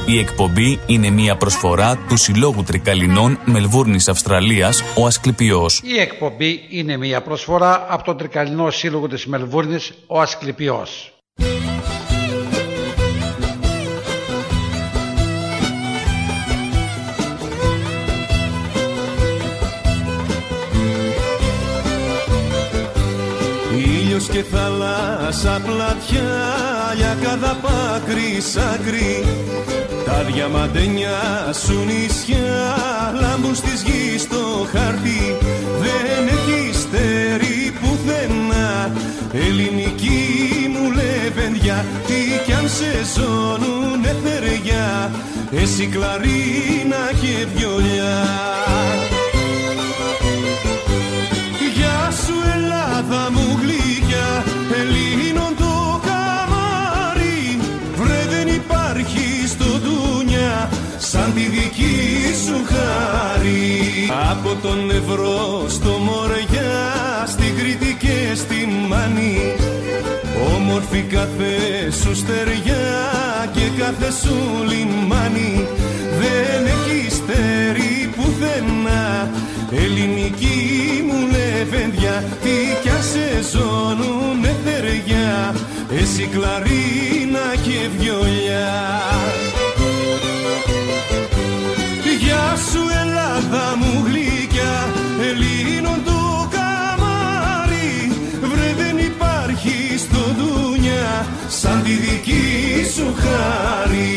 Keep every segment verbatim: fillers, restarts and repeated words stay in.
Η εκπομπή είναι μια προσφορά του Συλλόγου Τρικαλινών Μελβούρνης Αυστραλίας, ο Ασκληπιός. Η εκπομπή είναι μια προσφορά από τον Τρικαλινό Σύλλογο της Μελβούρνης, ο Ασκληπιός. Ήλιος και θάλασσα πλατιά, για cada πάκρη σάκρη, τα διαμαντένια σου νησιά λάμπουν στις γης στο χάρτη. Δεν έχει στέρι πουθενά, ελληνική μου λεβενδιά, τι κι αν σε ζώνουνε θεριά, εσύ κλαρίνα και βιολιά. Γεια σου Ελλάδα μου γλυκιά, Ελλήνων το καμάρι, βρε δεν υπάρχει στο δούνια σαν τη δική σου χάρη. Από τον Ευρώ στο Μοριά, στην Κρήτη και στη Μάνη, όμορφη κάθε σου στεριά και κάθε σου λιμάνι. Δεν έχει στέρι πουθενά, ελληνική μου λεβενδιά, τι κι αν σε ζώνουνε θεριά, εσύ κλαρίνα και βιολιά. Γεια σου Ελλάδα μου γλυκιά, Ελλήνων το καμάρι, βρε δεν υπάρχει στο δούνια σαν τη δική σου χάρη.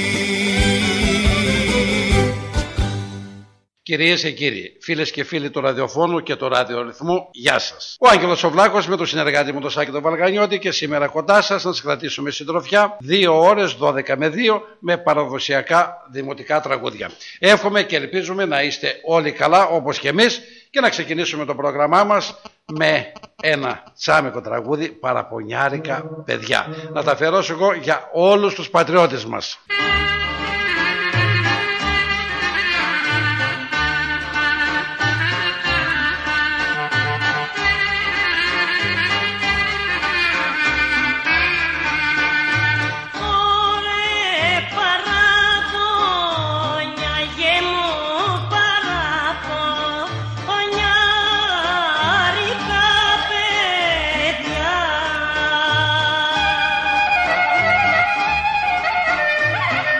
Κυρίες και κύριοι, φίλες και φίλοι του ραδιοφώνου και του ραδιορυθμού, γεια σας. Ο Άγγελος ο Βλάκος με το συνεργάτη μου τον Σάκη τον Βαλγανιώτη και σήμερα κοντά σας να σας κρατήσουμε συντροφιά δύο ώρες δώδεκα με δύο με παραδοσιακά δημοτικά τραγούδια. Εύχομαι και ελπίζουμε να είστε όλοι καλά όπως και εμείς και να ξεκινήσουμε το πρόγραμμά μας με ένα τσάμικο τραγούδι, παραπονιάρικα παιδιά. Να τα αφιερώσω εγώ για όλους τους πατριώτες μας. Yeah.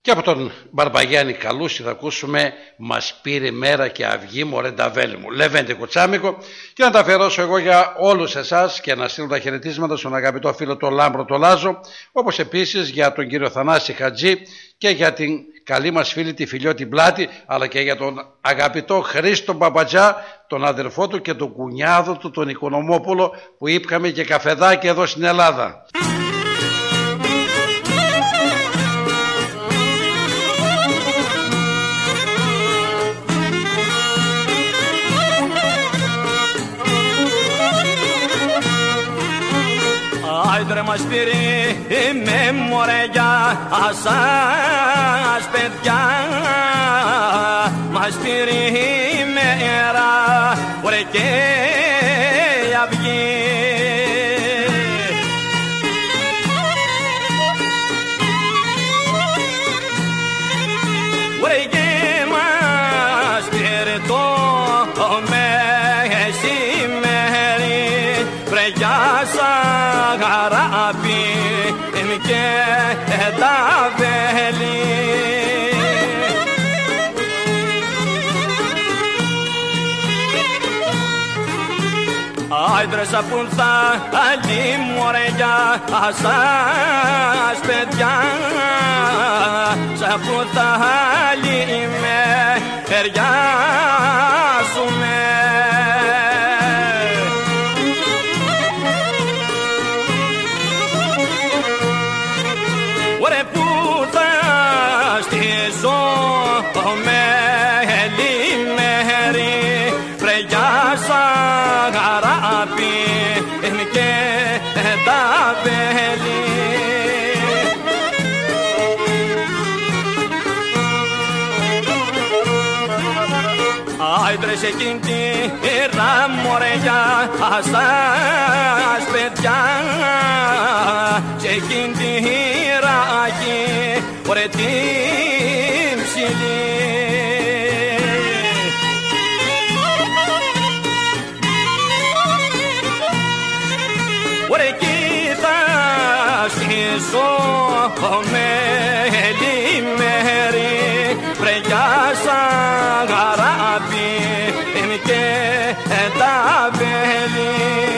Και από τον Μπαρμπαγιάννη Καλούση θα ακούσουμε «Μας πήρε μέρα και αυγή μωρέ Νταβέλη μου», Λεβέντη Κουτσάμικο, και να τα αφιερώσω εγώ για όλους εσάς και να στείλω τα χαιρετίσματα στον αγαπητό φίλο τον Λάμπρο τον Λάζο, όπως επίσης για τον κύριο Θανάση Χατζή και για την καλή μας φίλη τη Φιλιώτη Πλάτη, αλλά και για τον αγαπητό Χρήστο Μπαμπατζά, τον αδερφό του και τον κουνιάδο του τον Οικονομόπουλο, που ήπιαμε και καφεδάκι εδώ στην Ελλάδα. Άιντρε μας πήρε με μωρέγια ασάς παιδιά, μας πήρε μέρα ωραία και αυγή. Ωραία και μας πήρε το μεσημέρι, βρεγιά σαν γαράπι και τα βέλη. Άιντρε σαπούν θα άλλη μωρέγια ασάς παιδιά, σαπούν θα άλλη με εριάσουμε. Ωραία που θα στήσω με λιμέρι, βρεγιά σαν γαράπι και τα βέλη. Άιντρε σε εκείνη τη ραμμορέγια ασάς παιδιά, σε εκείνη τη ράγη ωραία την ψηλή. Ωραία εκεί θα στήσω με λιμέρι, βρεγιά σαν γαράπι και τα βέλη.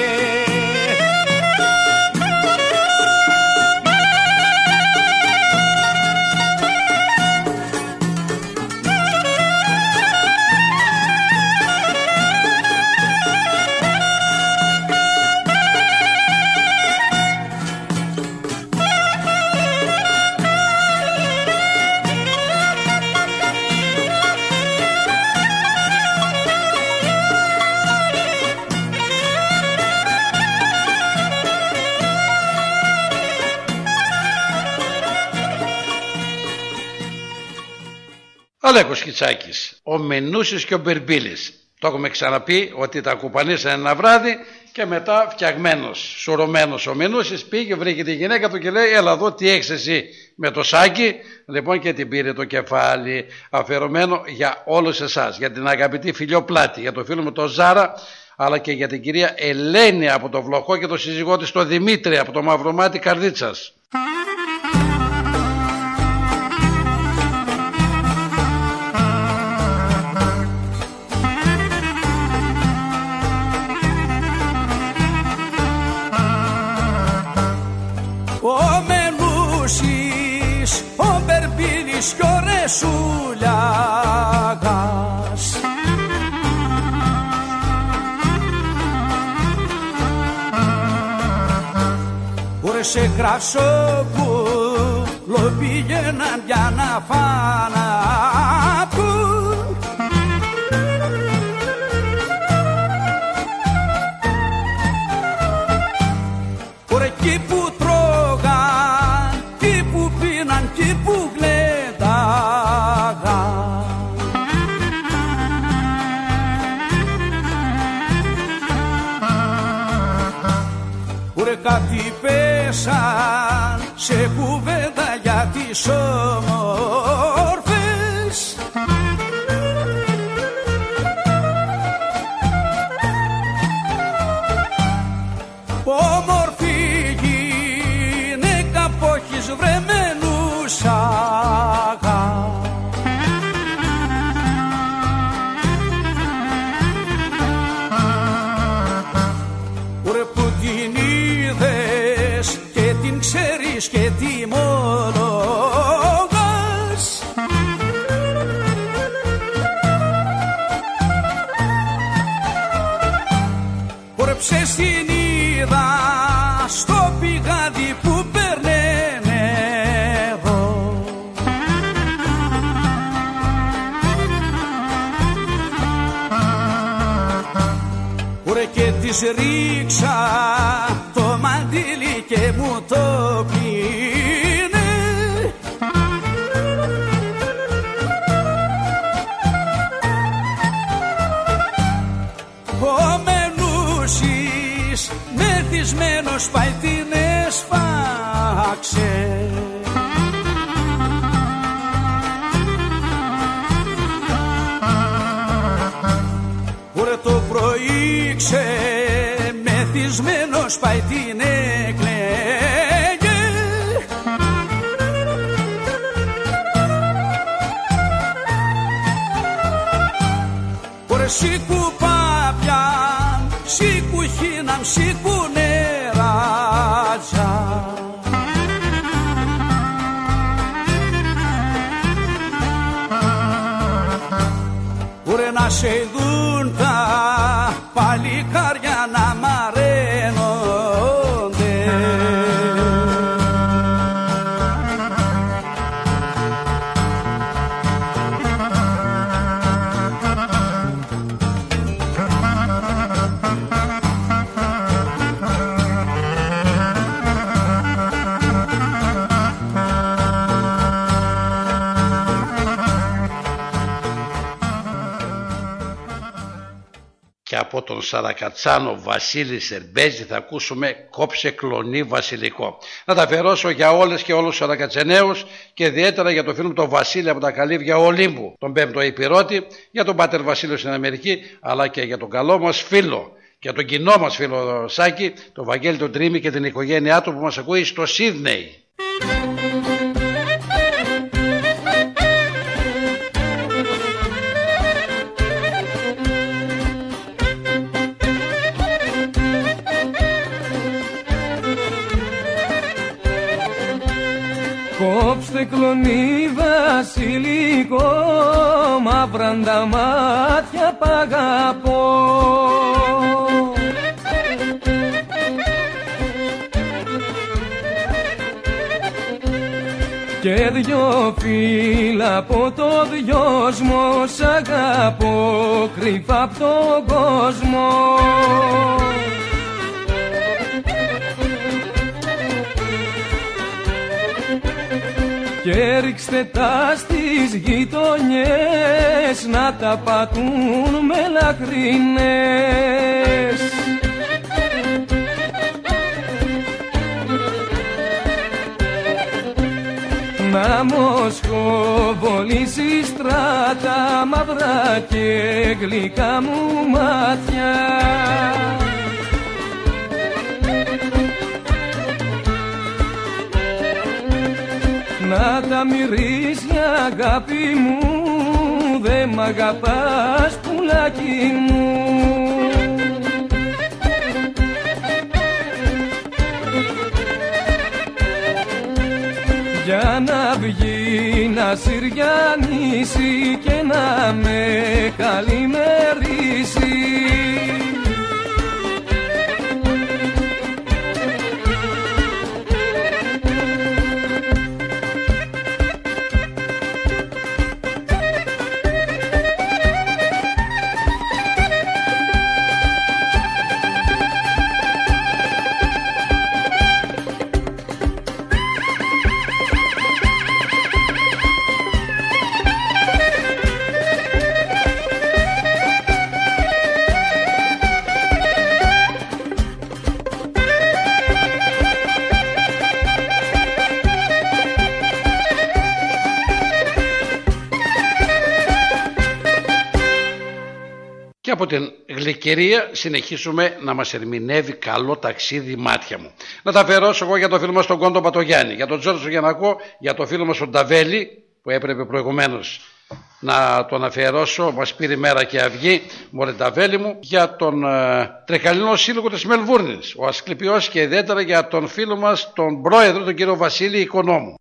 Αλέκος Κιτσάκης, ο Μενούσης και ο Μπερμπίλης. Το έχουμε ξαναπεί ότι τα κουπανίσανε ένα βράδυ και μετά φτιαγμένος, σουρωμένος ο Μενούσης πήγε, βρήκε τη γυναίκα του και λέει «Έλα εδώ, τι έχεις εσύ με το σάκι?» Λοιπόν, και την πήρε το κεφάλι. Αφιερωμένο για όλους εσάς, για την αγαπητή Φιλιό Πλάτη, για το φίλο μου τον Ζάρα, αλλά και για την κυρία Ελένη από το Βλοχό και το σύζυγό της τον Δημήτρη από το Μαυρομάτι Καρδίτσας. Ο Μενούσης, ο Μπερμπίλης κι ο Ρεσούλιαγας, Ωρε σε Κρασόπουλο πήγαιναν για να φανατούν. Ωρε εκεί που τρώγαν, εκεί που πίναν, εκεί που γλένταγαν. Ωρε κάτι πέσαν σε κουβέντα για τις όμορφες. Όμορφη γυναίκα που έχεις βρεμένους αγάπη. θέλεις και τιμολογάς. Χόρεψες την είδα στο πηγάδι που παίρνε νερό. Ωραία και της ρίξα το μαντίλι και μου το πλύνε. Ο Μενούσης μεθυσμένος πάει την έσφαξε. Ωραία το πρωί ξεμεθυσμένος πάει την έκλαιγε. Ωραία σήκου πάπια, σήκου χίναμ, σήκου νεράτια. Ωραία να σε ειδούν τα παλικάρια να μαραίνονται. Και από τον Σαρακατσάνο Βασίλη Σερμπέζη θα ακούσουμε «Κόψε κλονί βασιλικό». Να τα αφιερώσω για όλες και όλους τους Σαρακατσενέους και ιδιαίτερα για το φίλο μου τον Βασίλη από τα Καλύβια Ολύμπου, τον πέμπτο Υπηρώτη, για τον Πάτερ Βασίλειο στην Αμερική, αλλά και για τον καλό μας φίλο και τον κοινό μας φίλο Σάκη, τον Βαγγέλη τον Τρίμη και την οικογένειά του που μας ακούει στο Σίδνεϊ. Κόψτε κλονί βασιλικό, μαύραν τα μάτια π' αγαπώ. Και δυο φύλλα από το δυόσμο, σ' αγαπώ κρυφά απ' τον κόσμο. Και ρίξτε τα στις γειτονιές να τα πατούν με λαχρινές. Να μοσχοβολήσει στράτα μαύρα και γλυκά μου μάτια. Να τα μυρίσει αγάπη μου, δε μ' αγαπάς πουλάκι μου. Για να βγει να συριανίσει και να με καλημερίσει. Και από την γλυκερία συνεχίσουμε να μας ερμηνεύει «Καλό ταξίδι μάτια μου». Να τα αφιερώσω εγώ για το φίλο μας τον Κόντο Πατογιάννη, για τον Τζόρτζο Γιαννακό, για το φίλο μας τον Ταβέλη που έπρεπε προηγουμένως να τον αφιερώσω, μας πήρε μέρα και αυγή, Μορενταβέλη μου, για τον ε, Τρικαλινό Σύλλογο της Μελβούρνης, ο Ασκληπιός, και ιδιαίτερα για τον φίλο μας, τον πρόεδρο, τον κύριο Βασίλη Οικονόμου.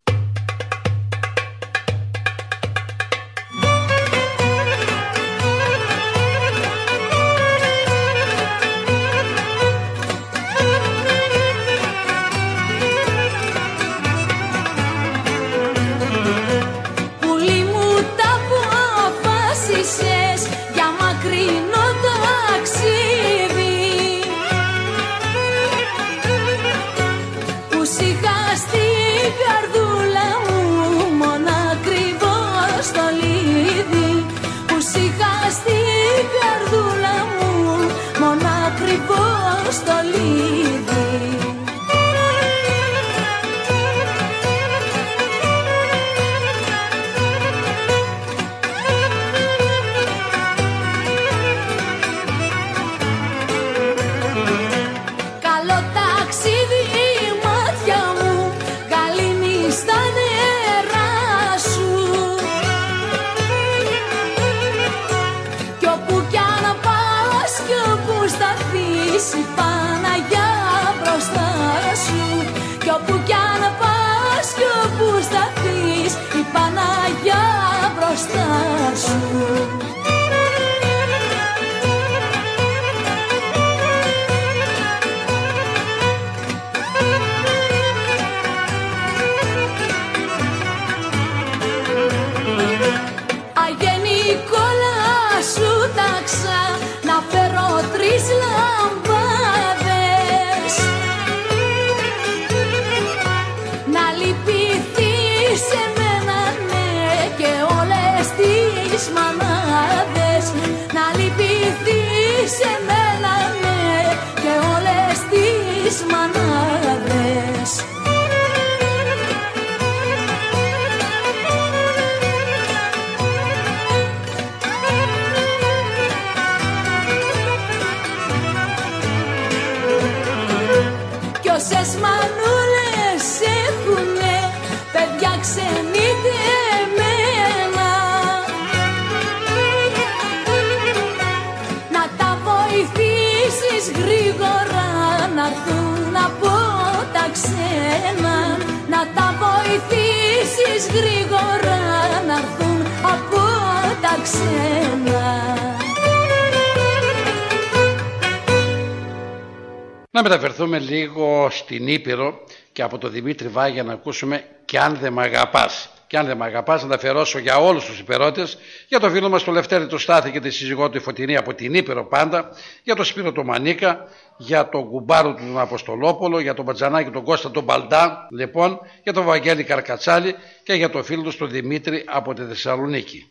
Να μεταφερθούμε λίγο στην Ήπειρο και από τον Δημήτρη Βάγια να ακούσουμε «Κι αν δε μ' αγαπάς». «Κι αν δε μ' αγαπάς» να τα αφιερώσω για όλους τους υπερώτες, για το φίλο μας τον Λευτέρη του Στάθη και τη σύζυγό του η Φωτεινή από την Ήπειρο πάντα, για τον Σπύρο τον Μανίκα, για τον κουμπάρο του τον Αποστολόπολο, για τον Μπατζανάκη τον Κώστα τον Μπαλντά, λοιπόν, για τον Βαγγέλη Καρκατσάλη και για τον φίλο του τον Δημήτρη από τη Θεσσαλονίκη.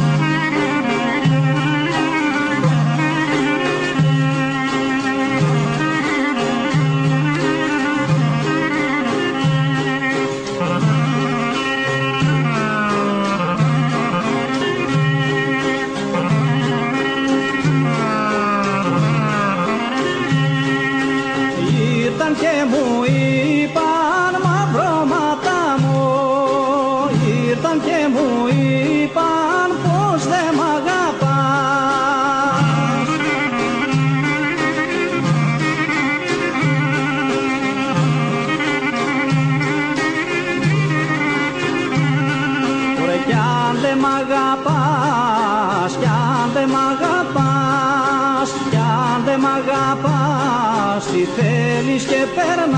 Τι θέλεις και περνάς.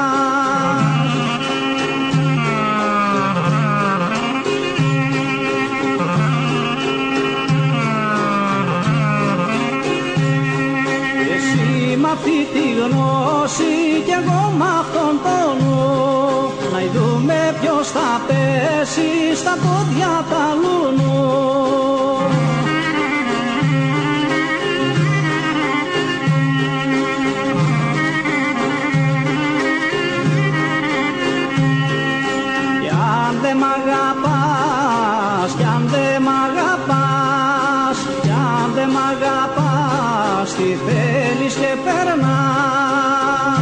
Εσύ μ' αυτή τη γνώση κι εγώ μ' αυτόν τον νου, να δούμε ποιος θα πέσει στα πόδια τα λουνού. Μ' αγαπάς, κι αν δε μ' αγαπάς, κι αν δε μ' αγαπάς, τι θέλεις και περνάς.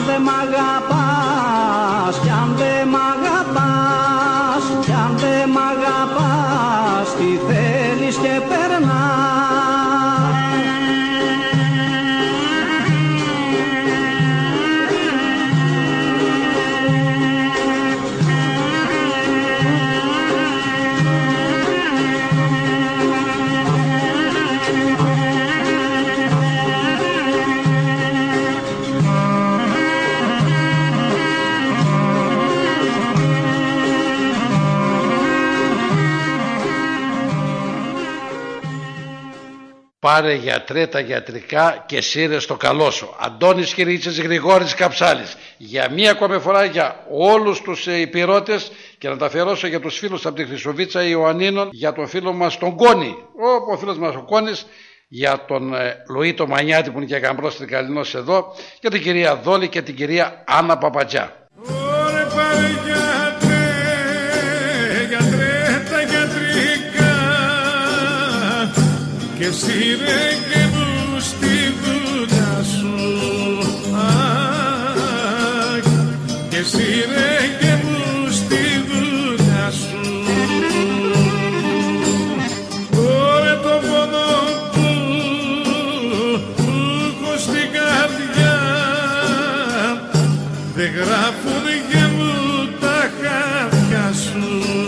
δεν μ' αγαπάς, κι αν δεν μ' αγαπάς, κι αν δεν μ' αγαπάς, τι θέλεις και περνάς. Πάρε γιατρέ τα γιατρικά και σύρε στο καλό σου. Αντώνης Κυρίτσης, Γρηγόρης Καψάλης. Για μία ακόμη φορά για όλους τους υπηρώτες, και να τα αφιερώσω για τους φίλους από τη Χρυσοβίτσα Ιωαννίνων, για τον φίλο μας τον Κόνη, ο, ο φίλος μας ο Κόνης, για τον ε, Λουί το Μανιάτη που είναι και γαμπρός τρικαλινός εδώ, για την κυρία Δόλη και την κυρία Άννα Παπατζιά. Ωρε πάρε γιατρέ, γιατρέ τα γιατρικά και σύρε και μου στη δουλειά σου, αχ, και σύρε και μου στη δουλειά σου. Ωρε το πόνο που έχω στην καρδιά δεν γράφουν για μου τα χάδια σου,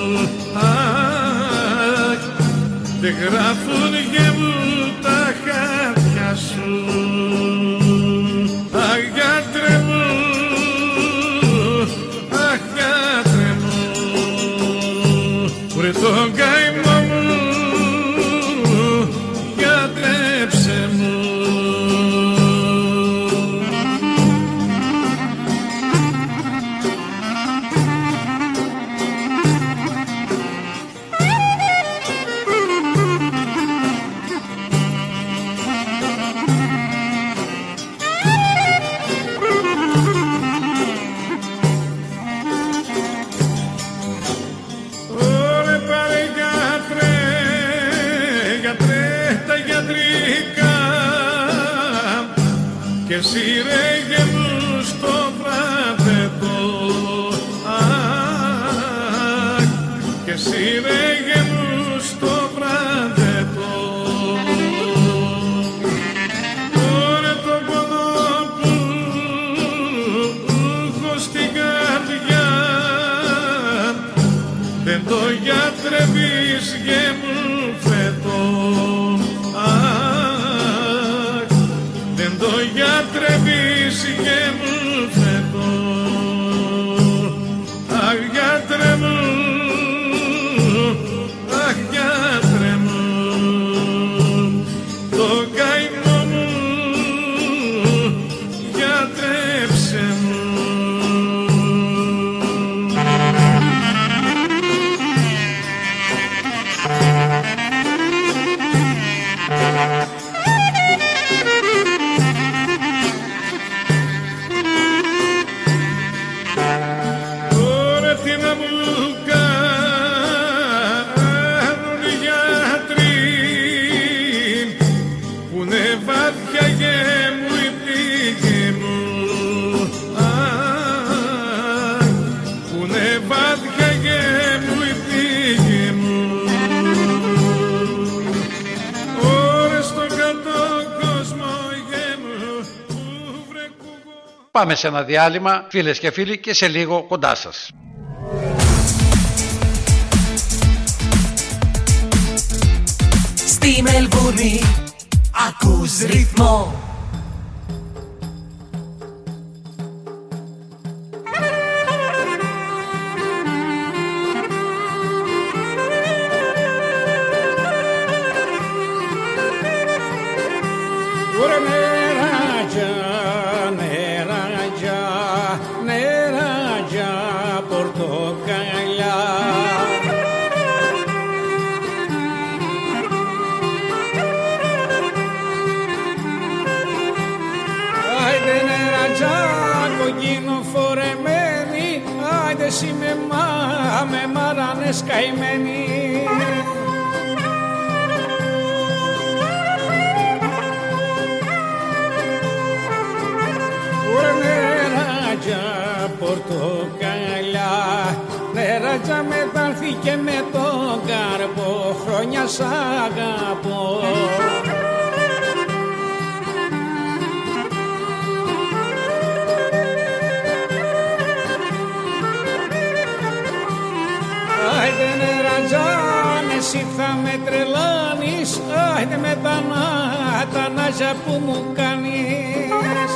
αχ, δεν γράφουν για μου τα χάδια σου. Αχ, γιατρέ μου, αχ, γιατρέ μου, βρε τον καημό μου, γιατρέψε μου. Και σύρεγε μου στο βράδετο, αχ, και σύρεγε μου στο βράδετο. Τώρα το πόνο που έχω στην καρδιά δεν το γιατρεύεις και μου φέτο, το γιατρεύεις και μου φέτο. Αχ, γιατρέ μου, αχ, γιατρέ μου, το καημό μου, γιατρέψε μου. Πάμε σε ένα διάλειμμα, φίλες και φίλοι, και σε λίγο κοντά σας. Στη Μελβούνι ακούς ρυθμό. με, μα, με μάρανες καημένοι. Ουρανέρα πορτοκαλιά. Νεράτσα μετάλθηκε με τον καρπό, χρόνια σ' αγαπώ. Άιντε νεράτζαν, εσύ θα με τρελάνεις, άιντε με τα νάτανάζια που μου κάνεις.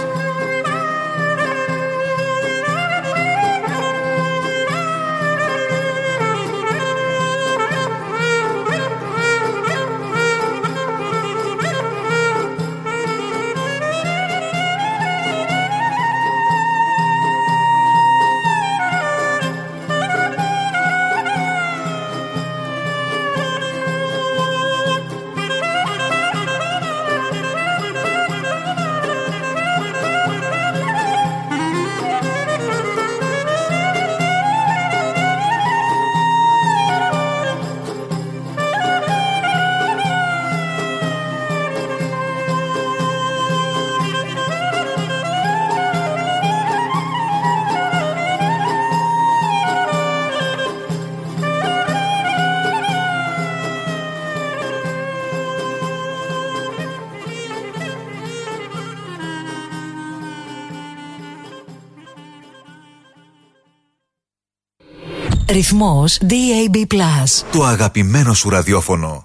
Ρυθμός ντι έι μπι Plus. Το αγαπημένο σου ραδιόφωνο.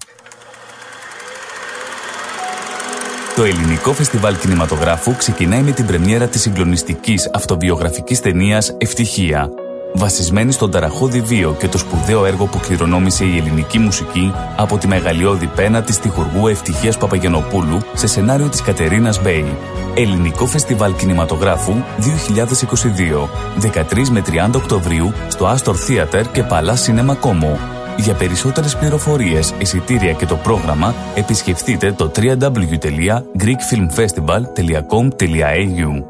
Το Ελληνικό Φεστιβάλ Κινηματογράφου ξεκινάει με την πρεμιέρα της συγκλονιστικής αυτοβιογραφικής ταινίας «Ευτυχία». Βασισμένη στον ταραχώδη βίο και το σπουδαίο έργο που κληρονόμησε η ελληνική μουσική από τη μεγαλειώδη πένα της τυχουργού Ευτυχίας Παπαγενοπούλου σε σενάριο της Κατερίνας Μπέι. Ελληνικό Φεστιβάλ Κινηματογράφου δύο χιλιάδες είκοσι δύο, δεκατρείς με τριάντα Οκτωβρίου στο Astor Theater και Palace Cinema Como. Για περισσότερες πληροφορίες, εισιτήρια και το πρόγραμμα, επισκεφτείτε το double-u double-u double-u τελεία greek film festival τελεία com τελεία έι γιου.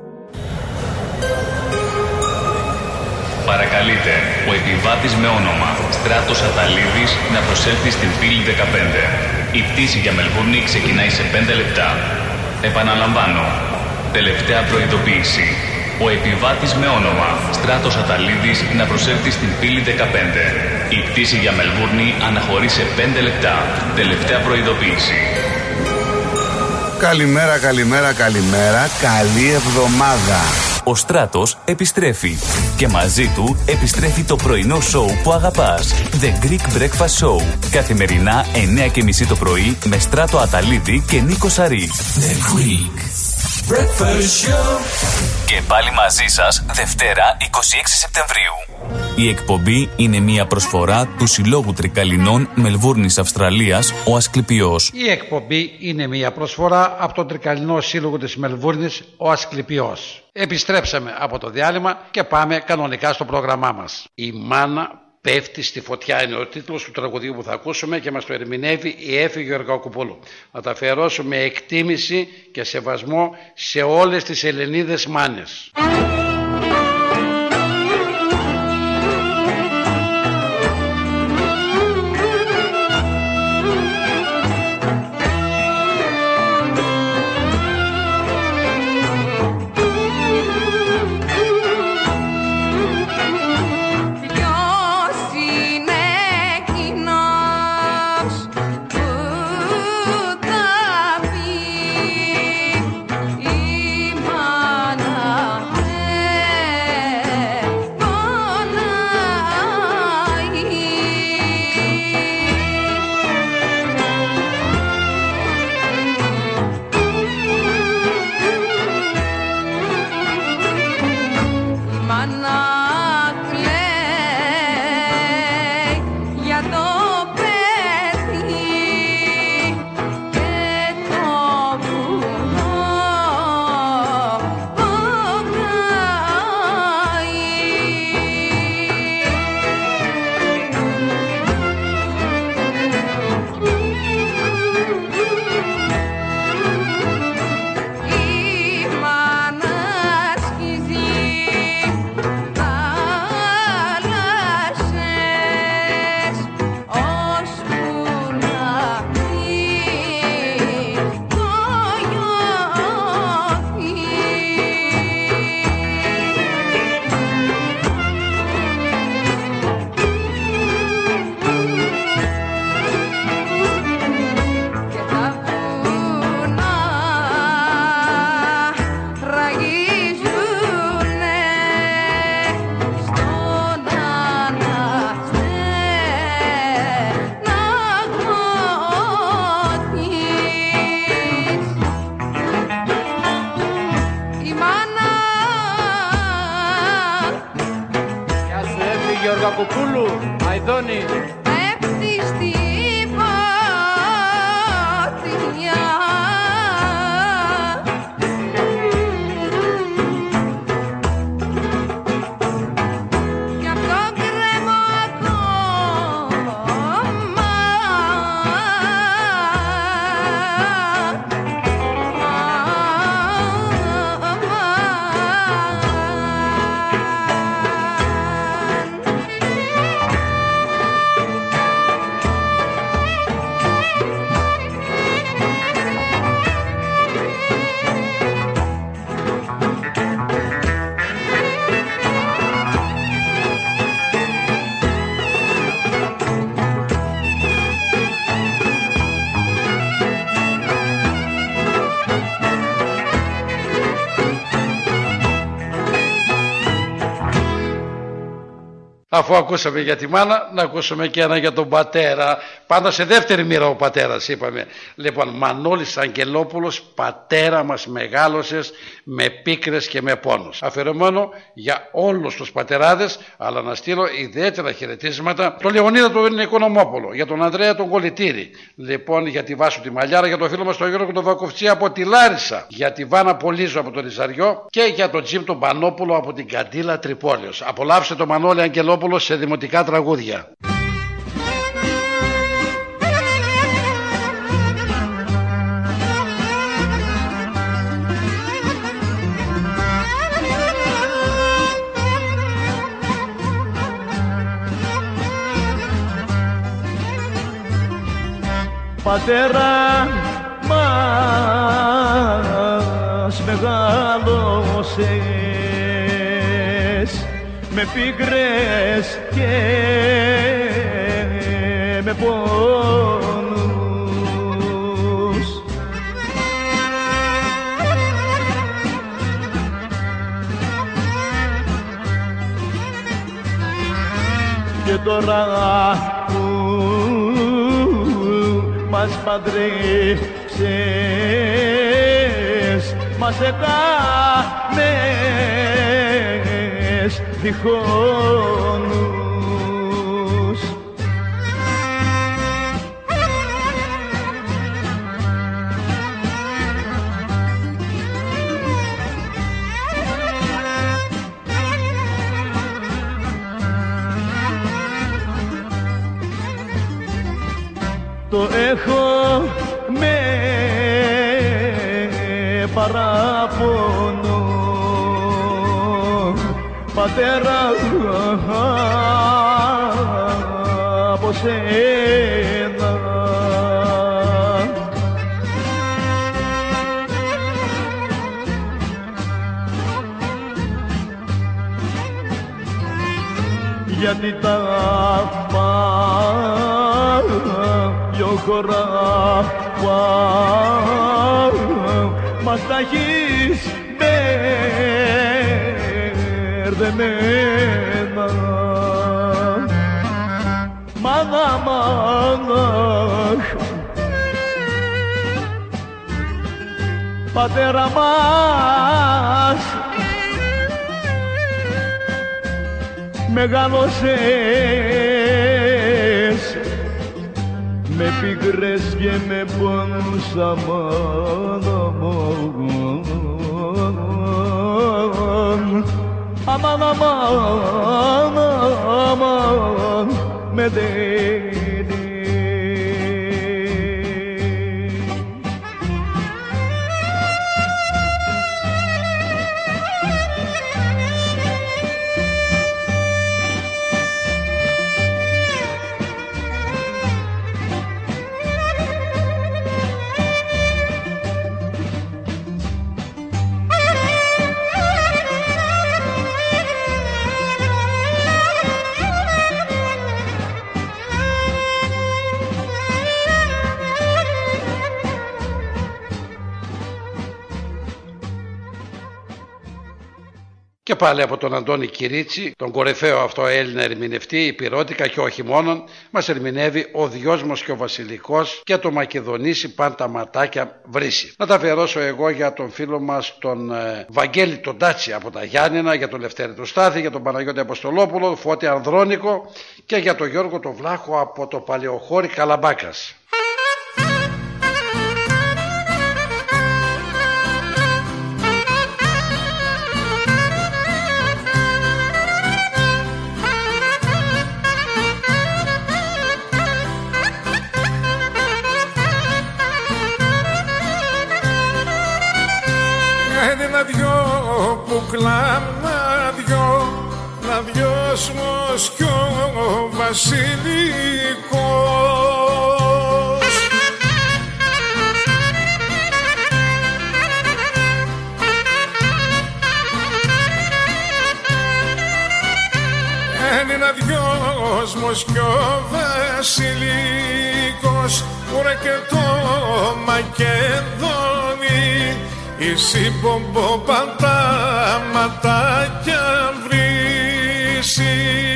Παρακαλείται ο επιβάτης με όνομα Στράτος Αταλίδης να προσέλθει στην πύλη δεκαπέντε. Η πτήση για Μελβούρνη ξεκινάει σε πέντε λεπτά. Επαναλαμβάνω, τελευταία προειδοποίηση. Ο επιβάτης με όνομα Στράτος Αταλίδης να προσέλθει στην πύλη δεκαπέντε. Η πτήση για Μελβούρνη αναχωρεί σε πέντε λεπτά. Τελευταία προειδοποίηση. Καλημέρα, καλημέρα, καλημέρα. Καλή εβδομάδα. Ο Στράτος επιστρέφει και μαζί του επιστρέφει το πρωινό σοου που αγαπάς, The Greek Breakfast Show. Καθημερινά εννιά και μισή το πρωί με Στράτο Αταλίδη και Νίκο Σαρή. The Greek Breakfast Show. Και πάλι μαζί σας Δευτέρα εικοστή έκτη Σεπτεμβρίου. Η εκπομπή είναι μια προσφορά του Συλλόγου Τρικαλινών Μελβούρνης Αυστραλίας, ο Ασκληπιός. Η εκπομπή είναι μια προσφορά από τον Τρικαλινό Σύλλογο της Μελβούρνης, ο Ασκληπιός. Επιστρέψαμε από το διάλειμμα και πάμε κανονικά στο πρόγραμμά μας. Η μάνα πέφτει στη φωτιά είναι ο τίτλος του τραγουδίου που θα ακούσουμε και μας το ερμηνεύει η Έφη Γεωργακοπούλου. Θα τα αφιερώσω με εκτίμηση και σεβασμό σε όλες τις Ελληνίδες μάνες. Η μάνα Παπακοπούλου, Αηδόνη. Πέφτει στη φωτιά κι απ' το κρέμο ακόμα Αφού ακούσαμε για τη μάνα, να ακούσουμε και ένα για τον πατέρα. Πάντα σε δεύτερη μοίρα ο πατέρας είπαμε. Λοιπόν, Μανώλης Αγγελόπουλος, πατέρα μας μεγάλωσες με πίκρες και με πόνους. Αφιερωμένο για όλους τους πατεράδες, αλλά να στείλω ιδιαίτερα χαιρετίσματα τον Λεωνίδα του Οικονομόπουλο, για τον Ανδρέα τον Κολυτήρη, λοιπόν για τη Βάσου τη Μαλιάρα, για τον φίλο μας τον Γιώργο τον Βακοφτσί από τη Λάρισα, για τη Βάνα Πολύζο από το Ριζαριό και για τον Τζιμ τον Πανόπουλο από την Καντήλα Τρυπόλεως. Απολαύστε τον Μανώλη Αγγελόπουλο σε δημοτικά τραγούδια. Πατέρα μας μεγάλωσες με πίκρες και με πόνους και τώρα που μας παντρέψες μας έκαμες διχόνους το έχω με παράπονο πατέρα από σένα γιατί τα δυο χώρα μας τα έχεις μπερδεμένα μάνα μάνα πατέρα μας μεγάλωσες με πίκρες και με πόνους αμάν, αμάν, αμάν, αμάν, με δένει. Και πάλι από τον Αντώνη Κυρίτσι, τον κορυφαίο αυτό Έλληνα ερμηνευτή, υπηρώτικα και όχι μόνον, μας ερμηνεύει ο Διόσμος και ο Βασιλικός και το Μακεδονήσι παν τα ματάκια βρύσει. Να τα αφιερώσω εγώ για τον φίλο μας τον ε, Βαγγέλη τον Τάτσι από τα Γιάννηνα, για τον Λευτέρη του Στάθη, για τον Παναγιώτη Αποστολόπουλο, Φώτη Ανδρώνικο και για τον Γιώργο τον Βλάχο από το Παλαιοχώρι Καλαμπάκας. Ένα δυο που κλάμνα δυο, να δυόσμος κι ο Βασιλικός. Ένα δυόσμος κι ο Βασιλικός, ουρε και το Μακεδόνι, εσύ μπομπο πάντα ματάκια βρύσει.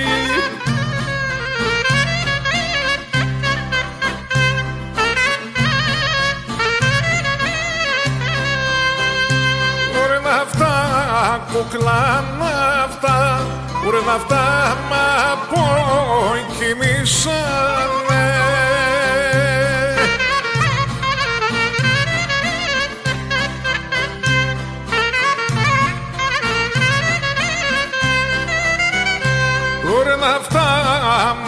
Ωρε να αυτά κουκλά να αυτά, ωρε να αυτά μ' αποκοιμήσανε. Αυτά μ'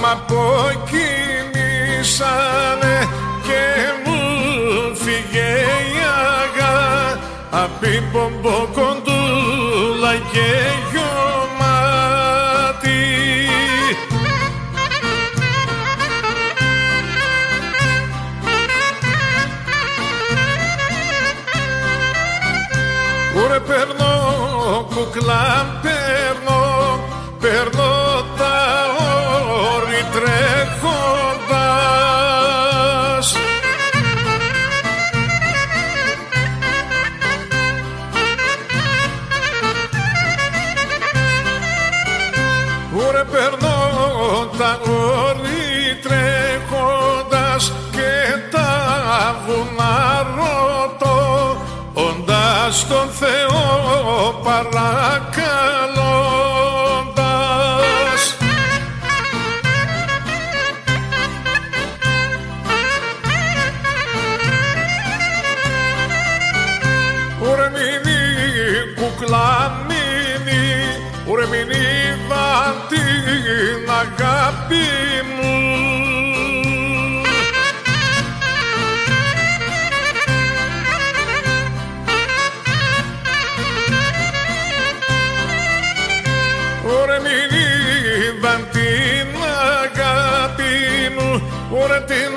αποκοιμήσανε και μου φύγε η αγάπη μπομποκοντούλα και γιωμάτι. Ωρε περνώ κουκλά περνώ, περνώ τα όρη τρέχοντας. Ωρε περνώ τα όρη τρέχοντας και τα βουνά ρωτώ, όντας τον Θεό παρακαλώ. Ωρε μην είδα την αγάπη μου. Ωρε μην είδα την αγάπη μου, ωρε την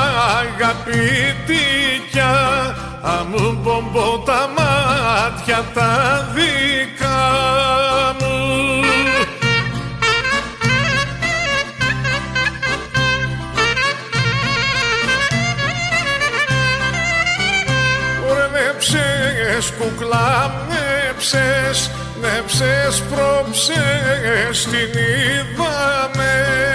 αγαπητικιά, αμού μπομπώ τα μάτια τα δικά μου. Ωρε νέψες κουκλά, νέψες, νέψες πρόψες, την είδαμε.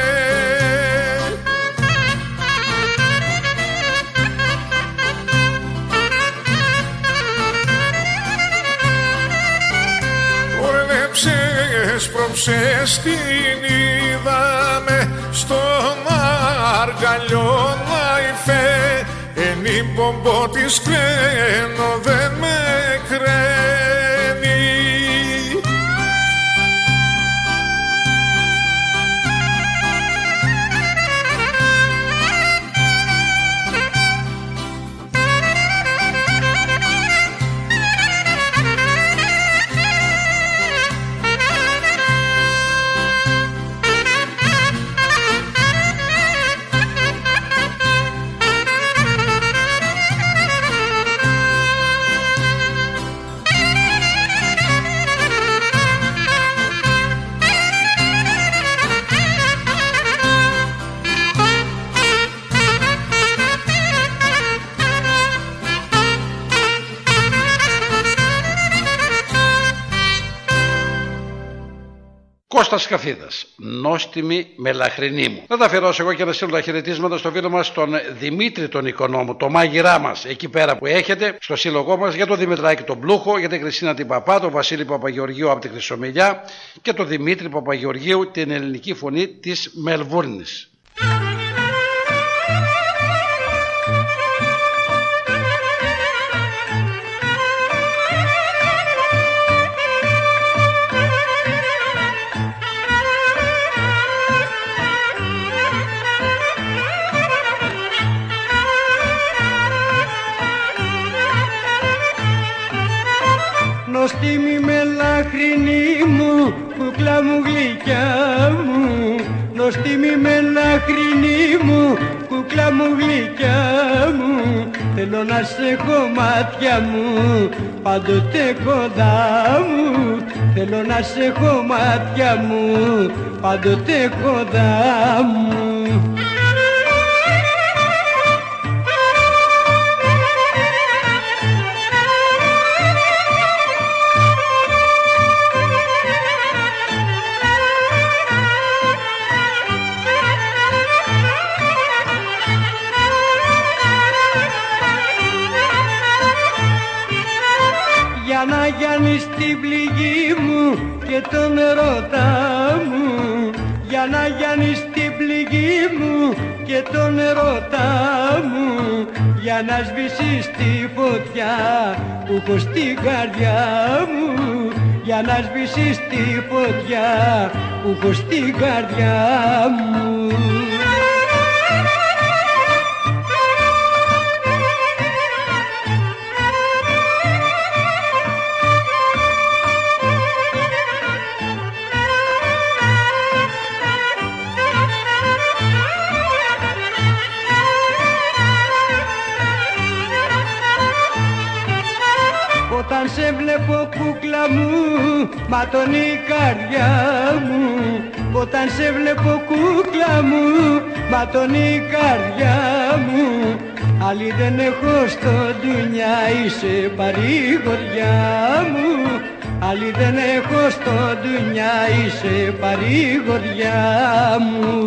Πρόψες την είδαμε στον αργαλιό ναϊφέ, ενή μπομπό της κραίνω δεν με κραίνει. Κώστας Καφίδας, νόστιμη μελαχρινή μου. Θα τα αφιερώσω εγώ και να στείλω τα χαιρετίσματα στο φίλο μας τον Δημήτρη τον Οικονόμου, το μάγειρά μας εκεί πέρα που έχετε, στο σύλλογό μας, για τον Δημητράκη τον Πλούχο, για την Κριστίνα την Παπά, τον Βασίλη Παπαγεωργίου από την Χρυσομιλιά και τον Δημήτρη Παπαγεωργίου, την ελληνική φωνή της Μελβούρνης. Νόστιμη μελαχρινή μου, κούκλα μου γλυκιά μου. Νόστιμη μελαχρινή μου, κούκλα μου γλυκιά μου. Θέλω να σε έχω μάτια μου, πάντοτε κοντά μου. Θέλω να σε έχω μάτια μου, πάντοτε κοντά μου. Για να γιάνεις την πληγή μου και τον ερωτά μου. Για να γιάνεις την πληγή μου και τον ερωτά μου. Για να σβήσεις τη φωτιά που έχω στην καρδιά μου. Για να σβήσεις τη φωτιά που έχω στην καρδιά μου. Όταν σε βλέπω κούκλα μου, ματώνει η καρδιά μου. Όταν σε βλέπω κούκλα μου, ματώνει η καρδιά μου. Άλλη δεν έχω στο ντουνιά, είσαι παρηγοριά μου. Άλλη δεν έχω στο ντουνιά, είσαι παρηγοριά μου.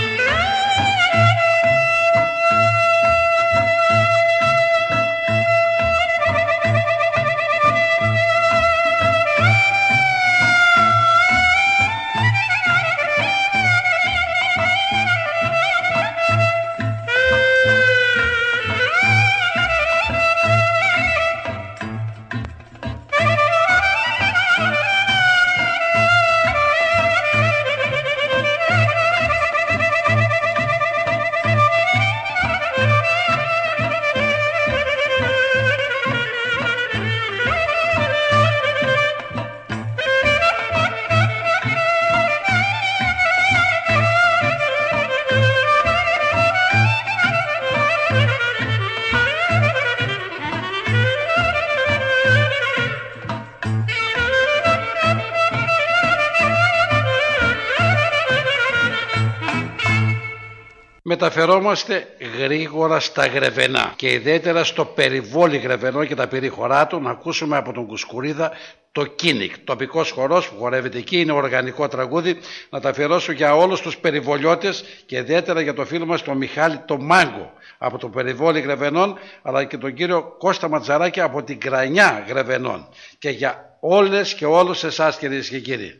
Μεταφερόμαστε γρήγορα στα Γρεβενά και ιδιαίτερα στο περιβόλι Γρεβενό και τα περίχωρά του, να ακούσουμε από τον Κουσκουρίδα το Κίνικ. Τοπικός χορός που χορεύεται εκεί, είναι οργανικό τραγούδι. Να τα αφιερώσω για όλους τους περιβολιώτες και ιδιαίτερα για το φίλο μας τον Μιχάλη το Μάγκο από το περιβόλι Γρεβενών, αλλά και τον κύριο Κώστα Ματζαράκη από την Κρανιά Γρεβενών, και για όλες και όλους εσάς, κυρίες και κύριοι.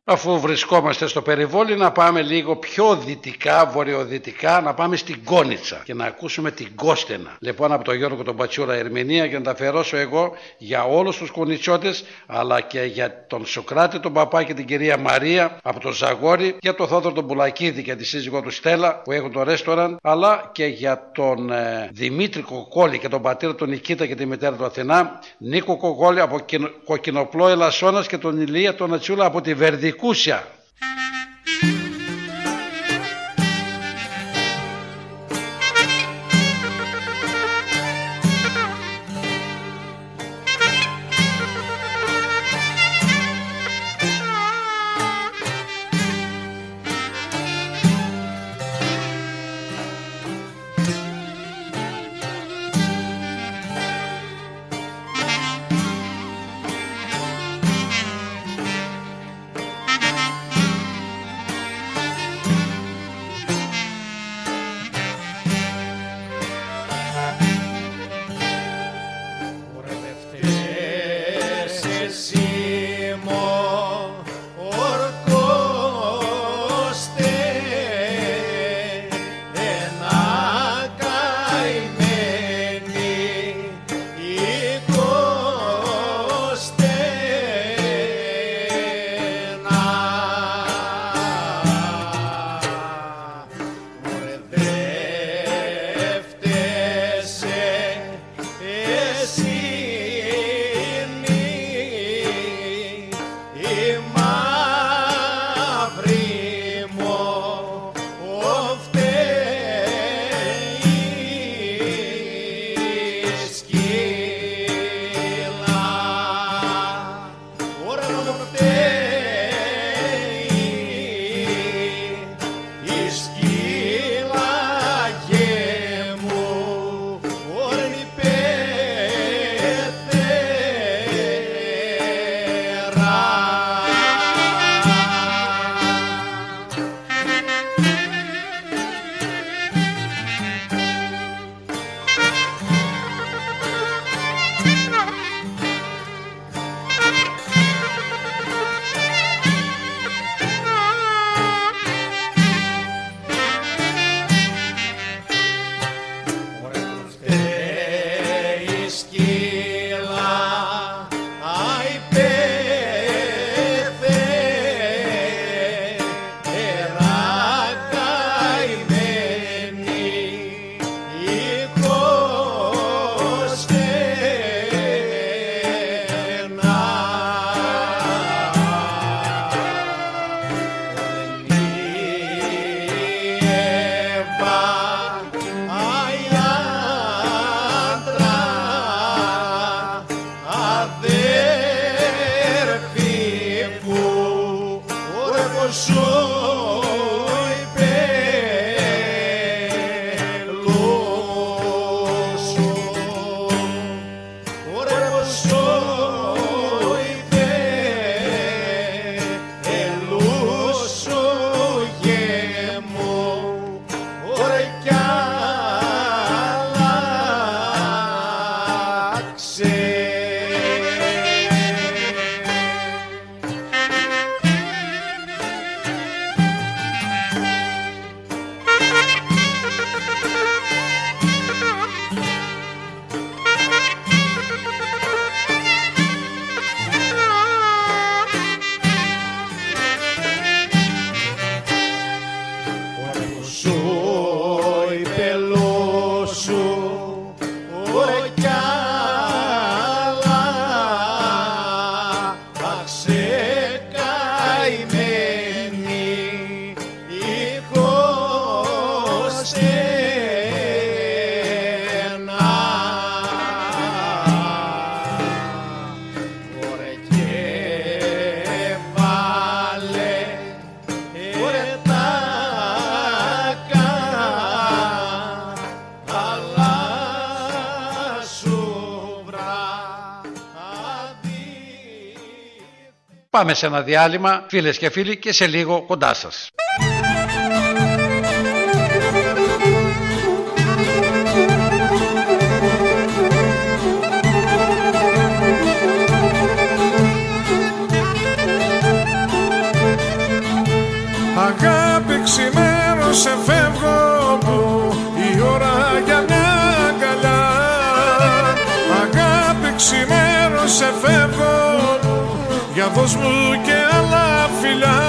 Αφού βρισκόμαστε στο περιβόλι, να πάμε λίγο πιο δυτικά, βορειοδυτικά, να πάμε στην Κόνιτσα και να ακούσουμε την Κώστενα. Λοιπόν, από τον Γιώργο τον Πατσούρα Ερμηνεία, και να τα αφιερώσω εγώ για όλους τους κονιτσιώτες, αλλά και για τον Σοκράτη τον Παπά και την κυρία Μαρία από τον Ζαγόρι, για τον Θόδωρο τον Πουλακίδη και τη σύζυγό του Στέλλα που έχουν το ρέστοραν, αλλά και για τον ε, Δημήτρη Κοκόλη και τον πατέρα του Νικήτα και τη μητέρα του Αθηνά, Νίκο Κοκόλη από Κοκκινοπλό Ελασσόνας και τον Ηλία τον Ατσούλα από τη Βερδικούσια. Πάμε σε ένα διάλειμμα, φίλες και φίλοι, και σε λίγο κοντά σας. δώσ' μου και άλλα φιλιά.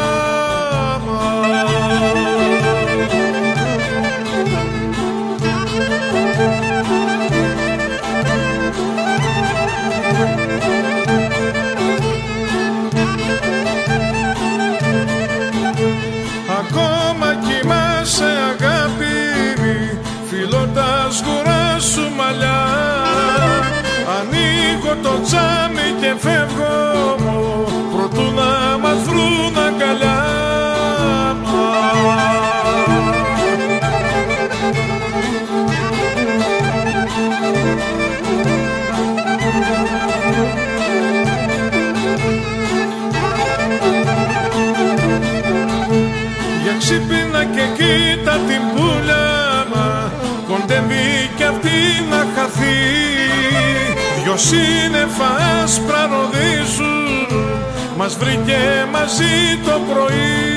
Ακόμα κοιμάσαι αγάπη, φιλώ τα σγουρά σου μαλλιά. Ανοίγω το τζάμι και φεύγω προτού να μας βρουν αγκαλιά. Για ξύπνα και κοίτα την πουλιά, κοντεύει κι αυτή να χαθεί. Δυο σύννεφα άσπρα ροδίζουν, μας βρήκε μαζί το πρωί.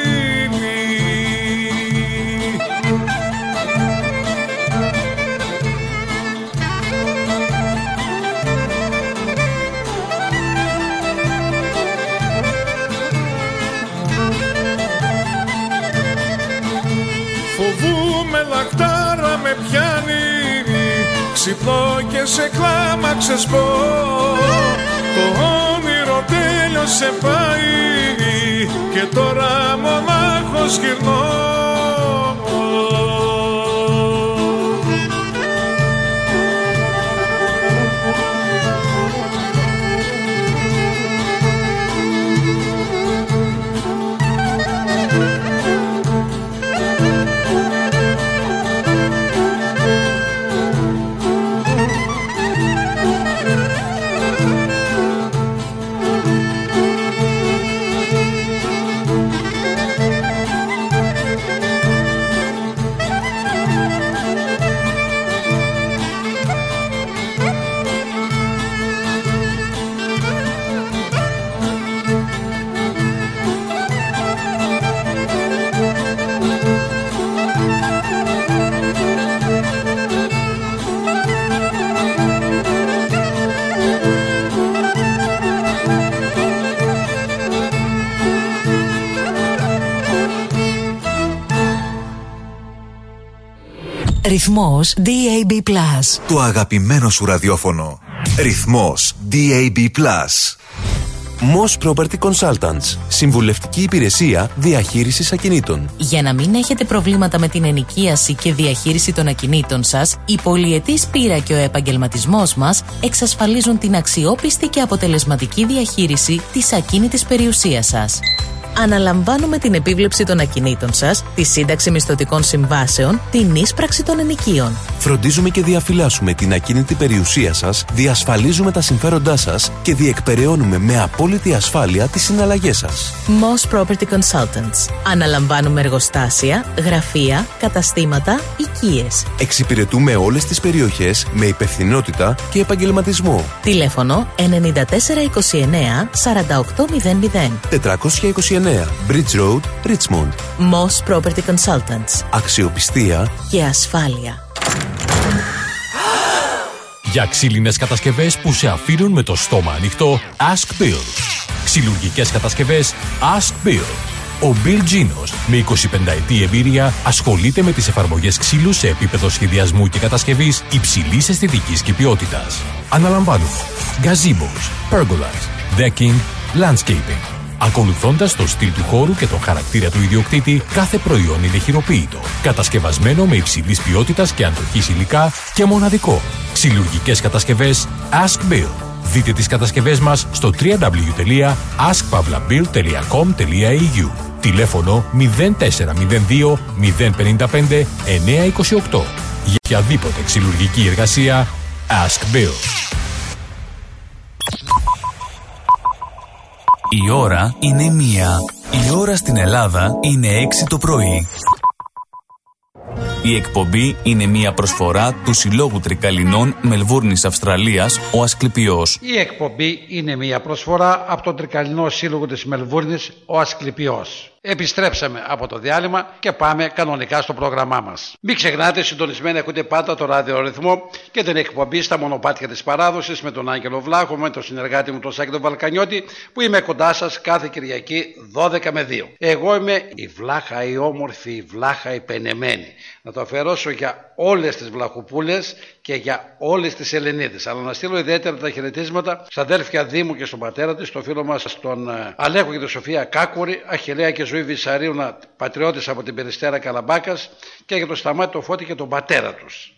Φοβούμαι λακτάρα με πιάνει, ξυπνώ και σε κλάμα ξεσπώ. Το όνειρο τέλειωσε πάει και τώρα μονάχος γυρνώ. Ρυθμός ντι έι μπι Plus. Το αγαπημένο σου ραδιόφωνο. Ρυθμός ντι έι μπι Plus. Moss Property Consultants. Συμβουλευτική υπηρεσία διαχείρισης ακινήτων. Για να μην έχετε προβλήματα με την ενοικίαση και διαχείριση των ακινήτων σας, η πολυετής πείρα και ο επαγγελματισμός μας εξασφαλίζουν την αξιόπιστη και αποτελεσματική διαχείριση της ακίνητης περιουσίας σας. Αναλαμβάνουμε την επίβλεψη των ακινήτων σας, τη σύνταξη μισθωτικών συμβάσεων, την ίσπραξη των ενοικίων. Φροντίζουμε και διαφυλάσσουμε την ακίνητη περιουσία σας, διασφαλίζουμε τα συμφέροντά σας και διεκπεραιώνουμε με απόλυτη ασφάλεια τις συναλλαγές σας. Moss Property Consultants. Αναλαμβάνουμε εργοστάσια, γραφεία, καταστήματα, οικίες. Εξυπηρετούμε όλες τις περιοχές με υπευθυνότητα και επαγγελματισμό. Τηλέφωνο εννιά τέσσερα είκοσι εννέα σαράντα οκτώ μηδέν μηδέν. τετρακόσια είκοσι εννέα Bridge Road, Richmond. Moss Property Consultants. Αξιοπιστία και ασφάλεια. Για ξύλινες κατασκευές που σε αφήνουν με το στόμα ανοιχτό, Ask Bill. Ξυλουργικές κατασκευές, Ask Bill. Ο Bill Ginos, με εικοσιπενταετή εμπειρία, ασχολείται με τις εφαρμογές ξύλου σε επίπεδο σχεδιασμού και κατασκευής υψηλής αισθητικής και ποιότητας. Αναλαμβάνουμε gazebos, pergolas, decking, landscaping. Ακολουθώντας το στυλ του χώρου και τον χαρακτήρα του ιδιοκτήτη, κάθε προϊόν είναι χειροποίητο, κατασκευασμένο με υψηλής ποιότητας και αντοχής υλικά και μοναδικό. Ξυλουργικές κατασκευές Ask Bill. Δείτε τις κατασκευές μας στο double-u double-u double-u τελεία ask pavlabill τελεία com τελεία e u. Τηλέφωνο μηδέν τέσσερα μηδέν δύο μηδέν πέντε πέντε εννιά είκοσι οκτώ. Για οποιαδήποτε ξυλουργική εργασία, Ask Bill. Η ώρα είναι μία. Η ώρα στην Ελλάδα είναι έξι το πρωί. Η εκπομπή είναι μία προσφορά του Συλλόγου Τρικαλινών Μελβούρνης Αυστραλίας, ο Ασκληπιός. Η εκπομπή είναι μία προσφορά από τον Τρικαλινό Σύλλογο της Μελβούρνης, ο Ασκληπιός. Επιστρέψαμε από το διάλειμμα και πάμε κανονικά στο πρόγραμμά μας. Μην ξεχνάτε, συντονισμένοι ακούτε πάντα το ραδιορυθμό και την εκπομπή στα μονοπάτια της παράδοσης με τον Άγγελο Βλάχο, με τον συνεργάτη μου τον Σάκη τον Βαλκανιώτη, που είμαι κοντά σας κάθε Κυριακή δώδεκα με δύο. Εγώ είμαι η Βλάχα η όμορφη, η Βλάχα η πενεμένη. Να το αφιερώσω για όλες τις Βλαχοπούλες και για όλες τις Ελληνίδες. Αλλά να στείλω ιδιαίτερα τα χαιρετίσματα στα αδέλφια Δήμου και στον πατέρα της, στο φίλο μας τον Αλέκο και τη Σοφία Κάκουρη, Αχιλλέα και Ζωή Βυσαρίουνα, πατριώτες από την Περιστέρα Καλαμπάκας, και για τον Σταμάτη το Φώτη και τον πατέρα τους.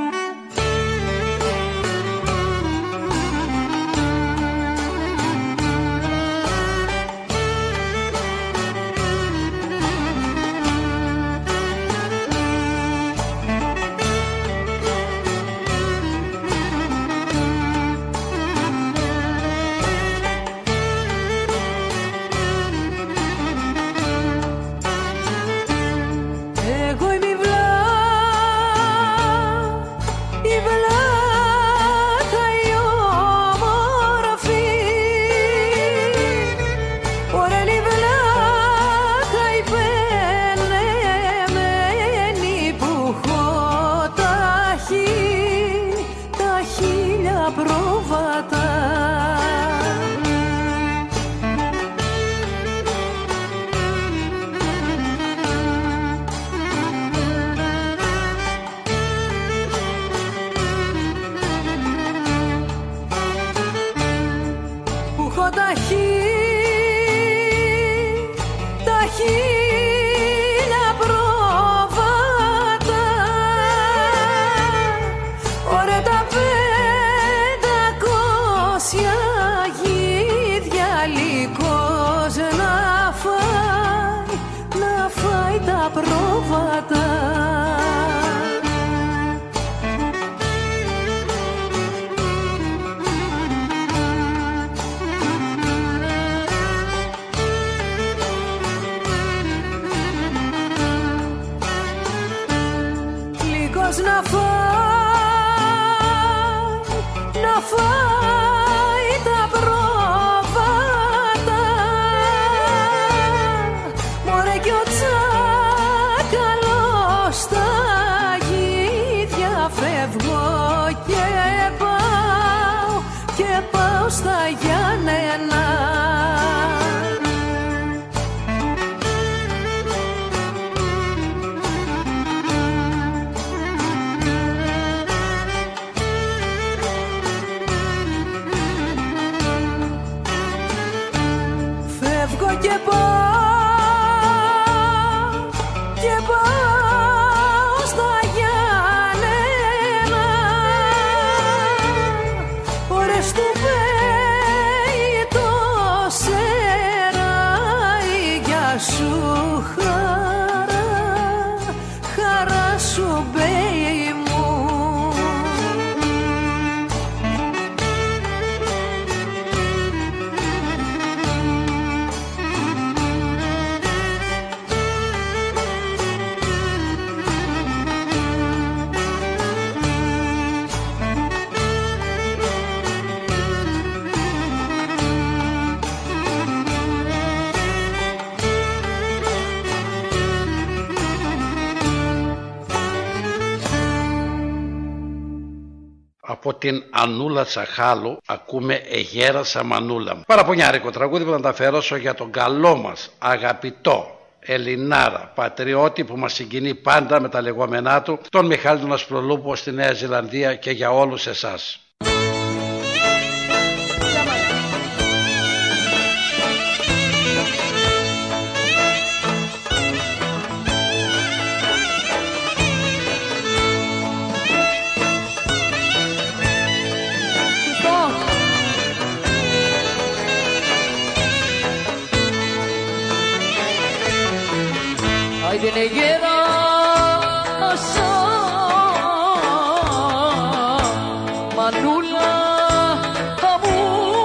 Από την Ανούλα Τσαχάλου ακούμε «Εγέρασα μανούλα μου». Παραπονιάρικο τραγούδι που θα τα αφιερώσω για τον καλό μας, αγαπητό Ελληνάρα, πατριώτη που μας συγκινεί πάντα με τα λεγόμενά του, τον Μιχάλη τον Ασπρολούπο στη Νέα Ζηλανδία, και για όλους εσάς. την Αιγέρα ασά μανούλα μου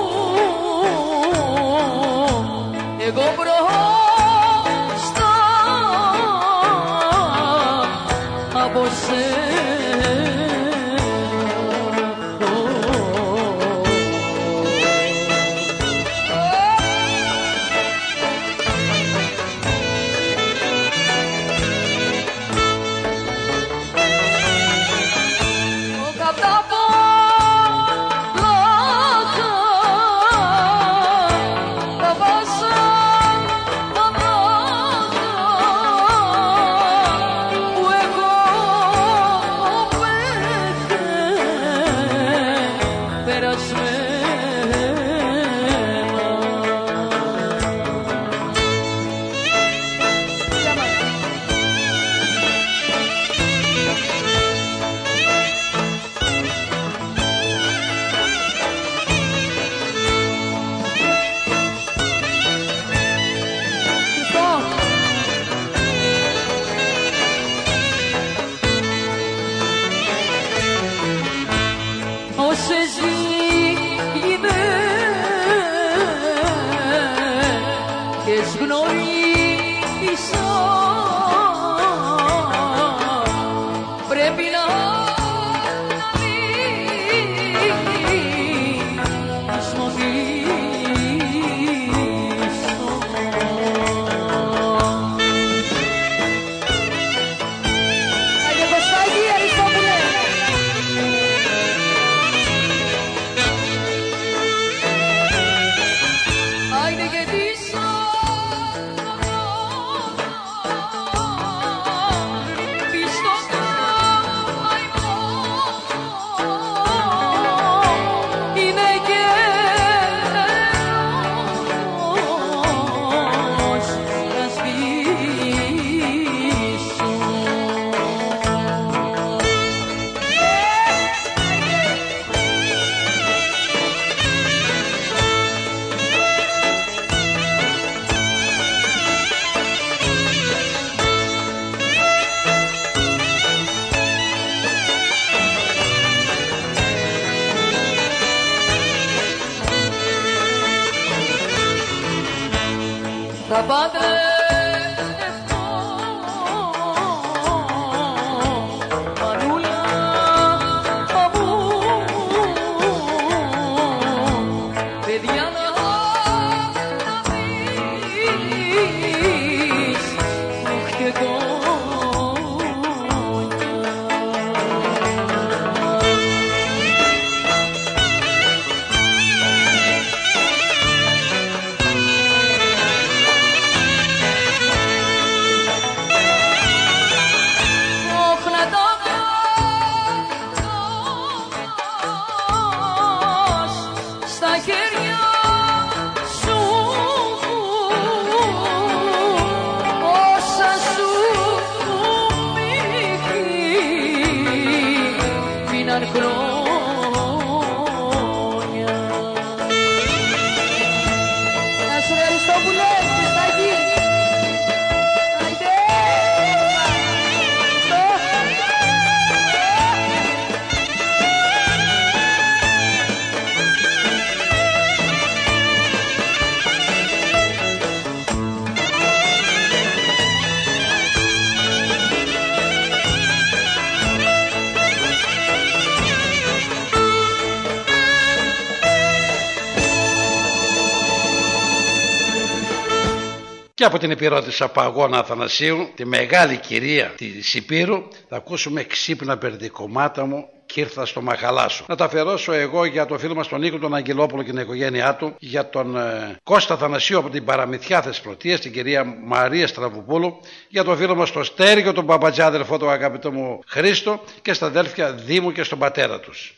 εγώ μπροστά από σένα. θα παντρευτώ Μανούλα μου, παιδιά να δεις μου χτεγόνια. Και από την υπηρώτησα Παγώνα Αθανασίου, τη μεγάλη κυρία της Υπήρου, θα ακούσουμε ξύπνα περδικομάτα μου κι ήρθα στο μαχαλά σου. Να τα αφιερώσω εγώ για τον φίλο μας τον Νίκο τον Αγγελόπουλο και την οικογένειά του, για τον ε, Κώστα Αθανασίου από την Παραμυθιά Θεσπρωτείας, την κυρία Μαρία Στραβουπούλου, για τον φίλο μας τον Στέργιο, τον Παπατζά, αδελφό του αγαπητό μου Χρήστο, και στα αδέλφια Δήμου και στον πατέρα τους.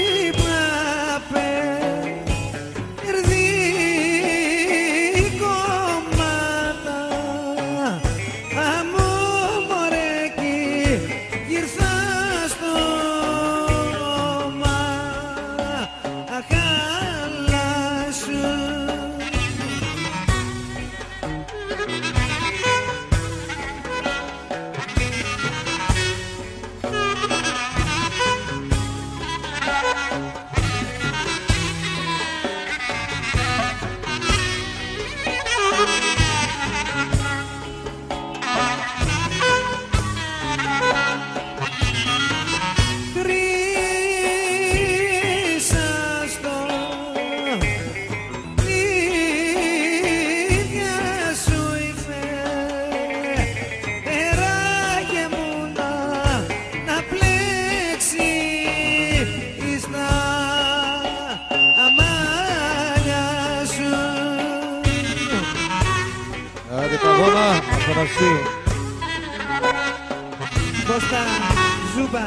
Περδίκο Αγώνα, Αθανασίου. Κώστα Ζούμπα.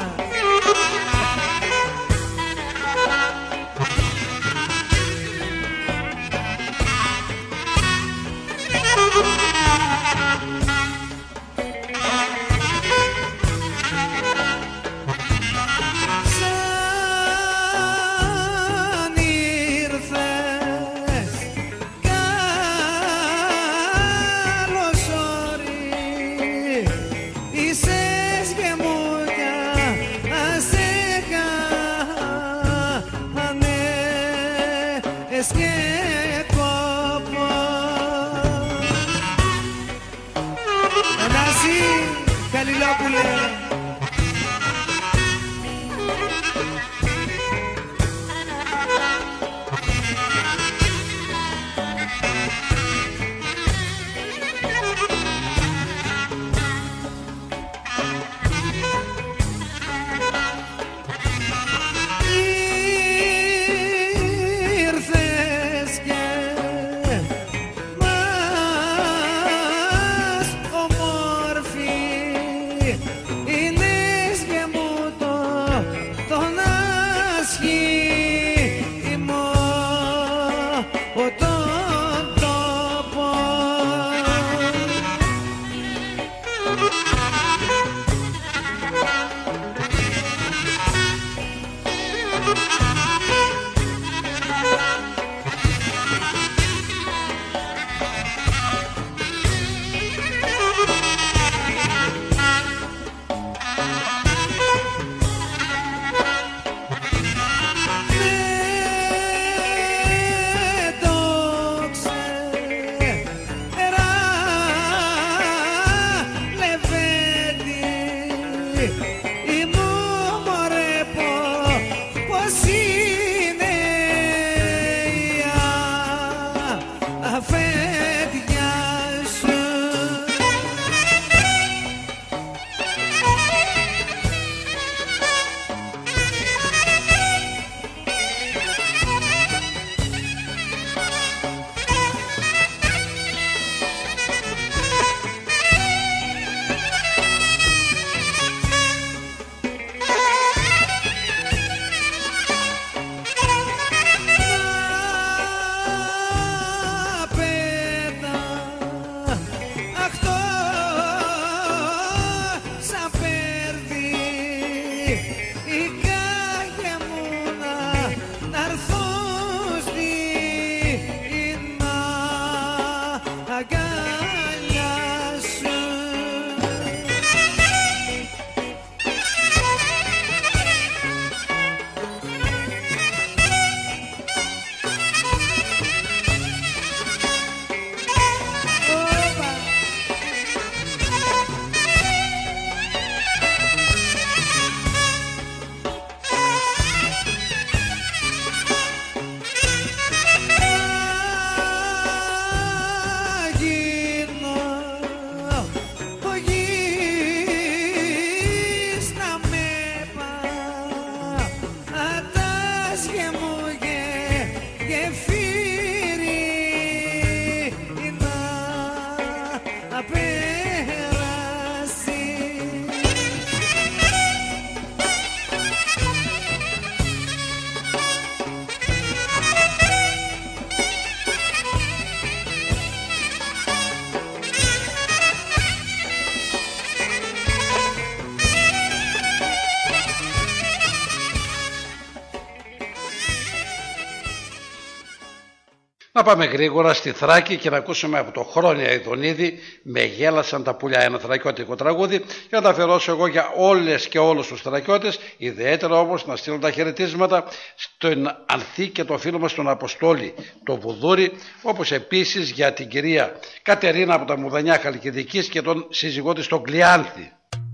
Να πάμε γρήγορα στη Θράκη και να ακούσουμε από το Χρόνια Ιδονίδη «Με γέλασαν τα πουλιά», ένα θρακιώτικο τραγούδι, και να τα αφιερώσω εγώ για όλες και όλους τους θρακιώτες, ιδιαίτερα όμως να στείλω τα χαιρετίσματα στον Ανθή και το φίλο μας τον Αποστόλη, το Βουδούρη, όπως επίσης για την κυρία Κατερίνα από τα Μουδανιά Χαλκιδικής και τον σύζυγό της τον Κλειάνθη.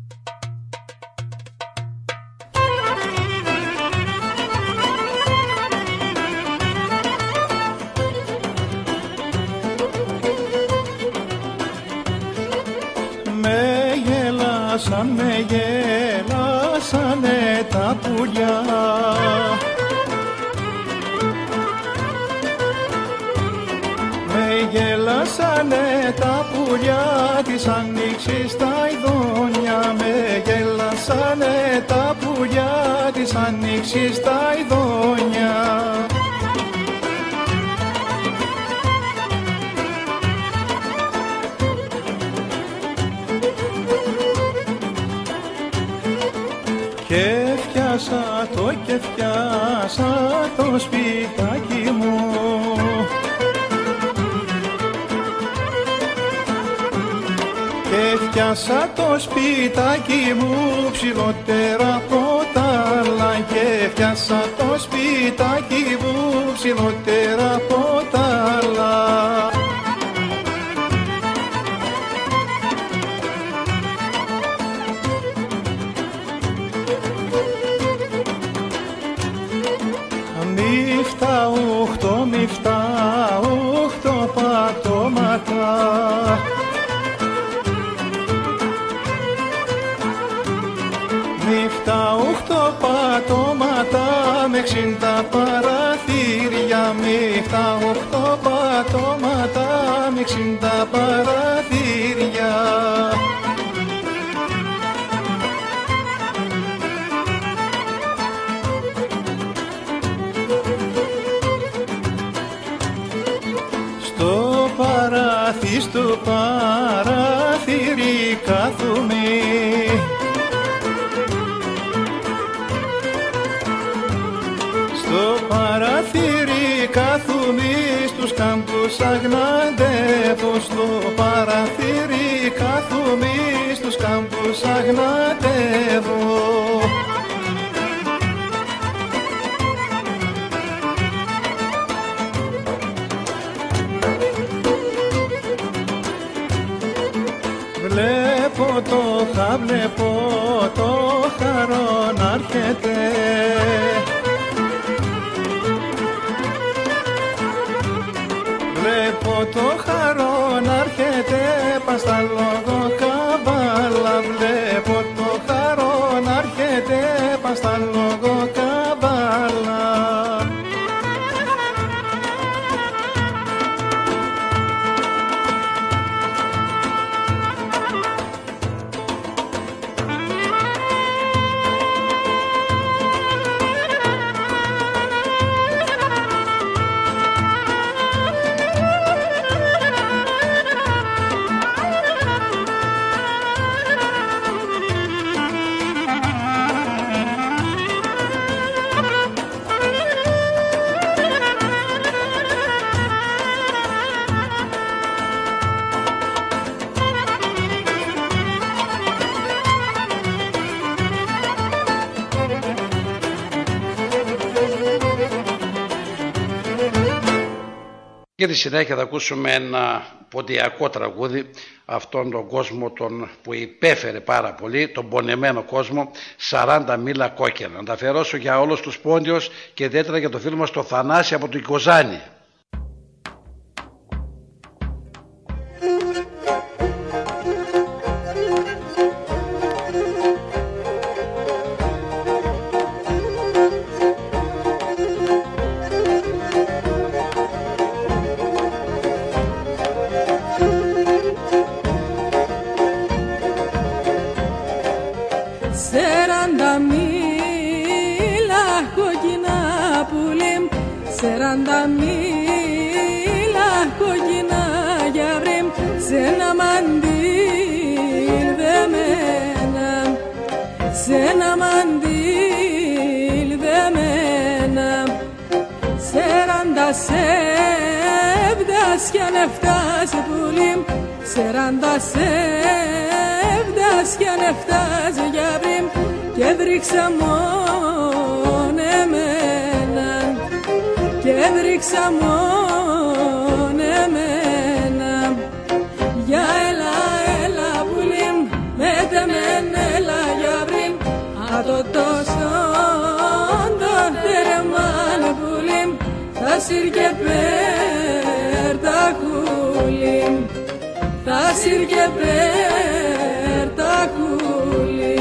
Με γέλασανε τα πουλιά, με γέλασανε γελάσανε τα πουλιά της άνοιξης τα ειδόνια. Με γελάσανε τα πουλιά της άνοιξης τα ειδόνια. Και φτιάσα το και φτιάσα το σπιτάκι μου. Και φτιάσα το σπιτάκι μου ψηλότερα από τα άλλα. Και φτιάσα το σπιτάκι μου ψηλότερα από τα άλλα. Μύφτα οχτώ, μύφτα οχτώ πατώματα. Μύφτα οχτώ πατώματα με εξήντα παραθύρια. Μύφτα οχτώ πατώματα με εξήντα παραθύρια. Στο παράθυ, στο παράθυρι κάθομαι. Στο παράθυρι κάθομαι, στους κάμπους αγναντεύω. Στο παράθυρι κάθομαι, στους κάμπους αγναντεύω. Βλέπω το χα, βλέπω το χαρό να έρχεται. Βλέπω το χαρό να έρχεται πας στα λογοκαβάλα. Βλέπω το χαρό να έρχεται πας στα λογοκαβάλα. Και τη συνέχεια θα ακούσουμε ένα ποντιακό τραγούδι, αυτόν τον κόσμο τον που υπέφερε πάρα πολύ, τον πονεμένο κόσμο, σαράντα μήλα κόκκινα. Να τα αφιερώσω για όλους τους πόντιους και ιδιαίτερα για το φίλο μας το Θανάση από την Κοζάνη. Σαράντα μήλα κόκκινα για βρήμ σε ένα μαντήλ δεμένα, σε ένα μαντήλ δεμένα. Σαράντα σέβδας κι αν έφτασε πουλί, σαράντα σέβδας κι αν έφτασε για βρήμ και δρίξα μόνο εμένα, και έβριξα μόνο εμένα. Για έλα, έλα πουλί, με τεμέν, έλα για βρήμ. Α το τόσο το τερμάν πουλί, θα σύρ και πέρ τα κουλί, θα σύρ και πέρ τα κουλί.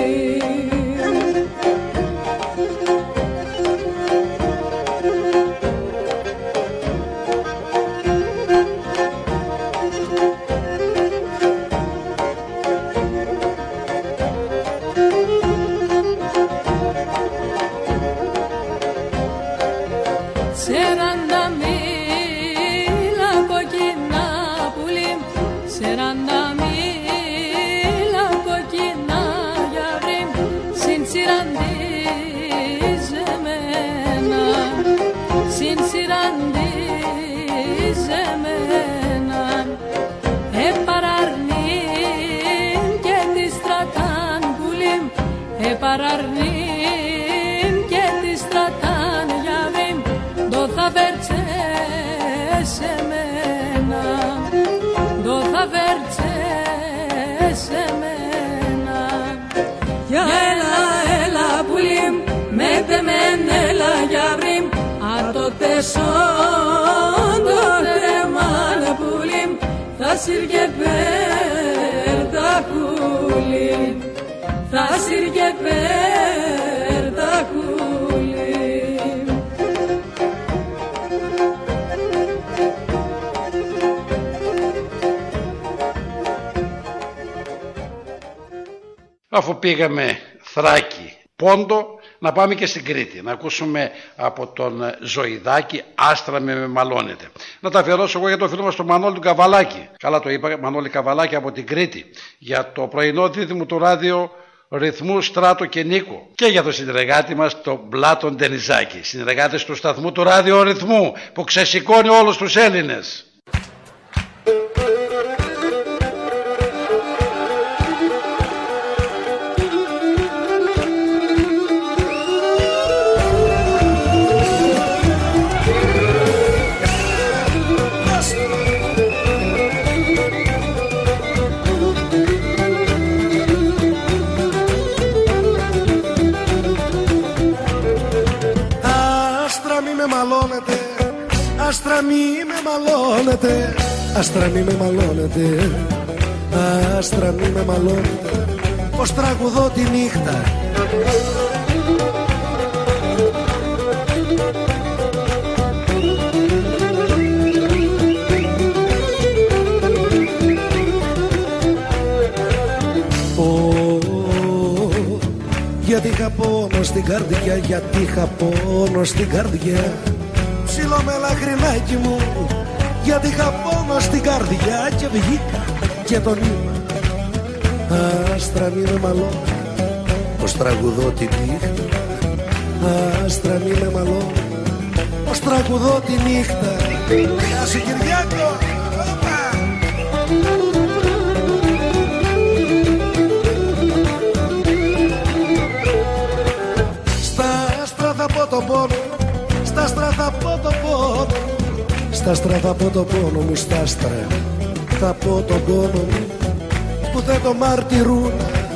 σύρκε περτακούλι, θα σύρκε περτακούλι. Αφού πήγαμε Θράκη, Πόντο, να πάμε και στην Κρήτη. Να ακούσουμε από τον Ζωηδάκη «Άστρα με με μαλώνετε». Να τα αφιερώσω εγώ για το φίλο μας τον Μανώλη του Καβαλάκη. Καλά το είπα, Μανώλη Καβαλάκη από την Κρήτη. Για το πρωινό δίδυμο του ράδιο Ρυθμού, Στράτο και Νίκο. Και για το συνεργάτη μας τον Πλάτων Ντενιζάκη. Συνεργάτες του σταθμού του ράδιο Ρυθμού που ξεσηκώνει όλους τους Έλληνες. Άστρα μη με μαλώνετε, άστρα μη με μαλώνετε, άστρα μη με μαλώνετε, πως τραγουδώ τη νύχτα. Γιατί είχα πόνο στην καρδιά, γιατί είχα πόνο στην καρδιά. Ψήλω με λαχρινάκι μου, γιατί είχα πόνο στην καρδιά. Και βγήκα και τον είπα, άστρα μη με μαλώνε, πως τραγουδώ τη νύχτα. Άστρα μη με μαλώνε, πως τραγουδώ τη νύχτα. Γεια σου Κυριάκο. Στα άστρα θα πω τον πόνο, στα άστρα θα πω τον πόνο, στα άστρα θα πω τον πόνο μου, στα άστρα θα πω τον πόνο μου που δεν το μαρτυρούν.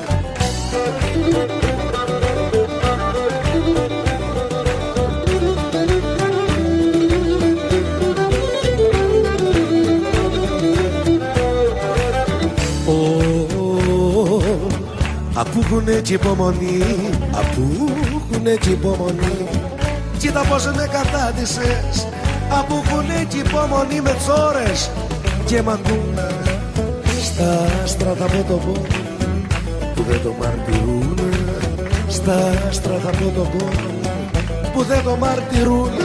Αφού έχουν έτσι υπομονή, αφού έχουν έτσι υπομονή, κοίτα πως με κατάτησες. Αφού έχουν έτσι υπομονή με τις ώρες και μ' ακούνε. Στα άστρα θα πω το πόνο που δεν το μαρτυρούνε. Στα άστρα θα πω το πόνο που δεν το μαρτυρούνε.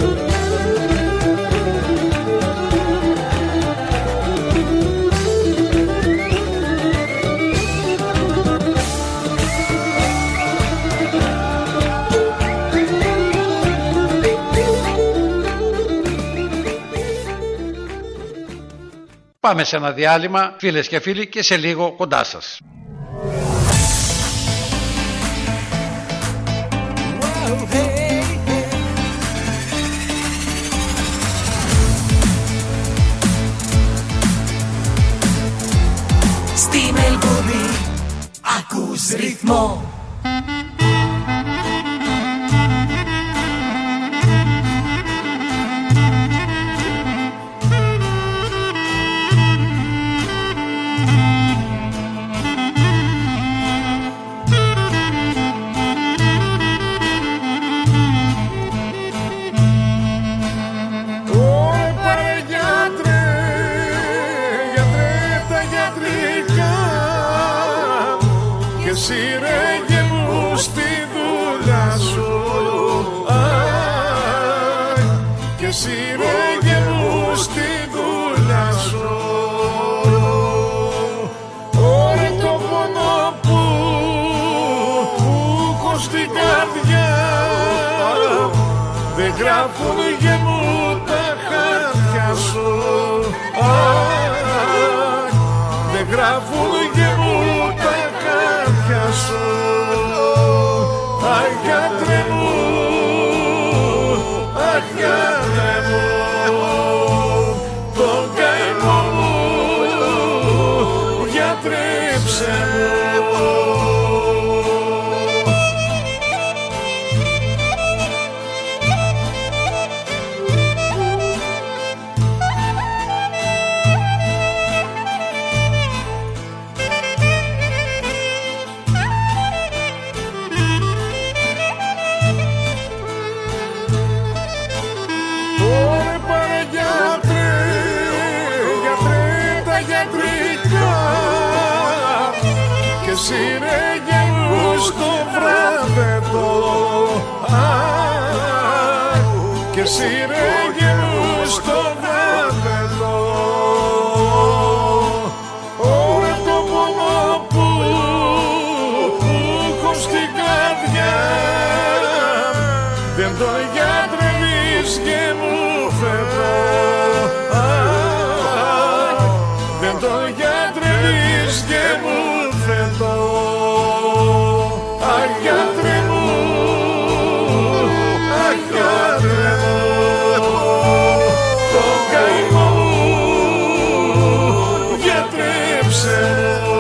Πάμε σε ένα διάλειμμα, φίλες και φίλοι, και σε λίγο κοντά σας. Στη Μελβούρνη ακούς ρυθμό. Σύρεγε μου στη δουλειά σου, αι, και σύρεγε μου στη δουλειά σου. Ωρε το πόνο που, που έχω στην καρδιά, δεν γράφουν για μου τα χαρτιά σου, αι, δεν γράφουν για μου τα χαρτιά σου. Αχ, γιατρέ μου, αχ, γιατρέ μου, τον καημό μου γιατρέψε μου. σύρεγε μου στο βράδετο, και σύρεγε μου στο βράδετο. Ωραία το πόνο που έχω στην καρδιά, δεν το γιατρεύεις και μου φεύγω, δεν το γιατρεύεις και μου φεύγω. Αχ, γιατρέ μου, αχ, γιατρέ μου, το καημό μου γιατρέψε μου.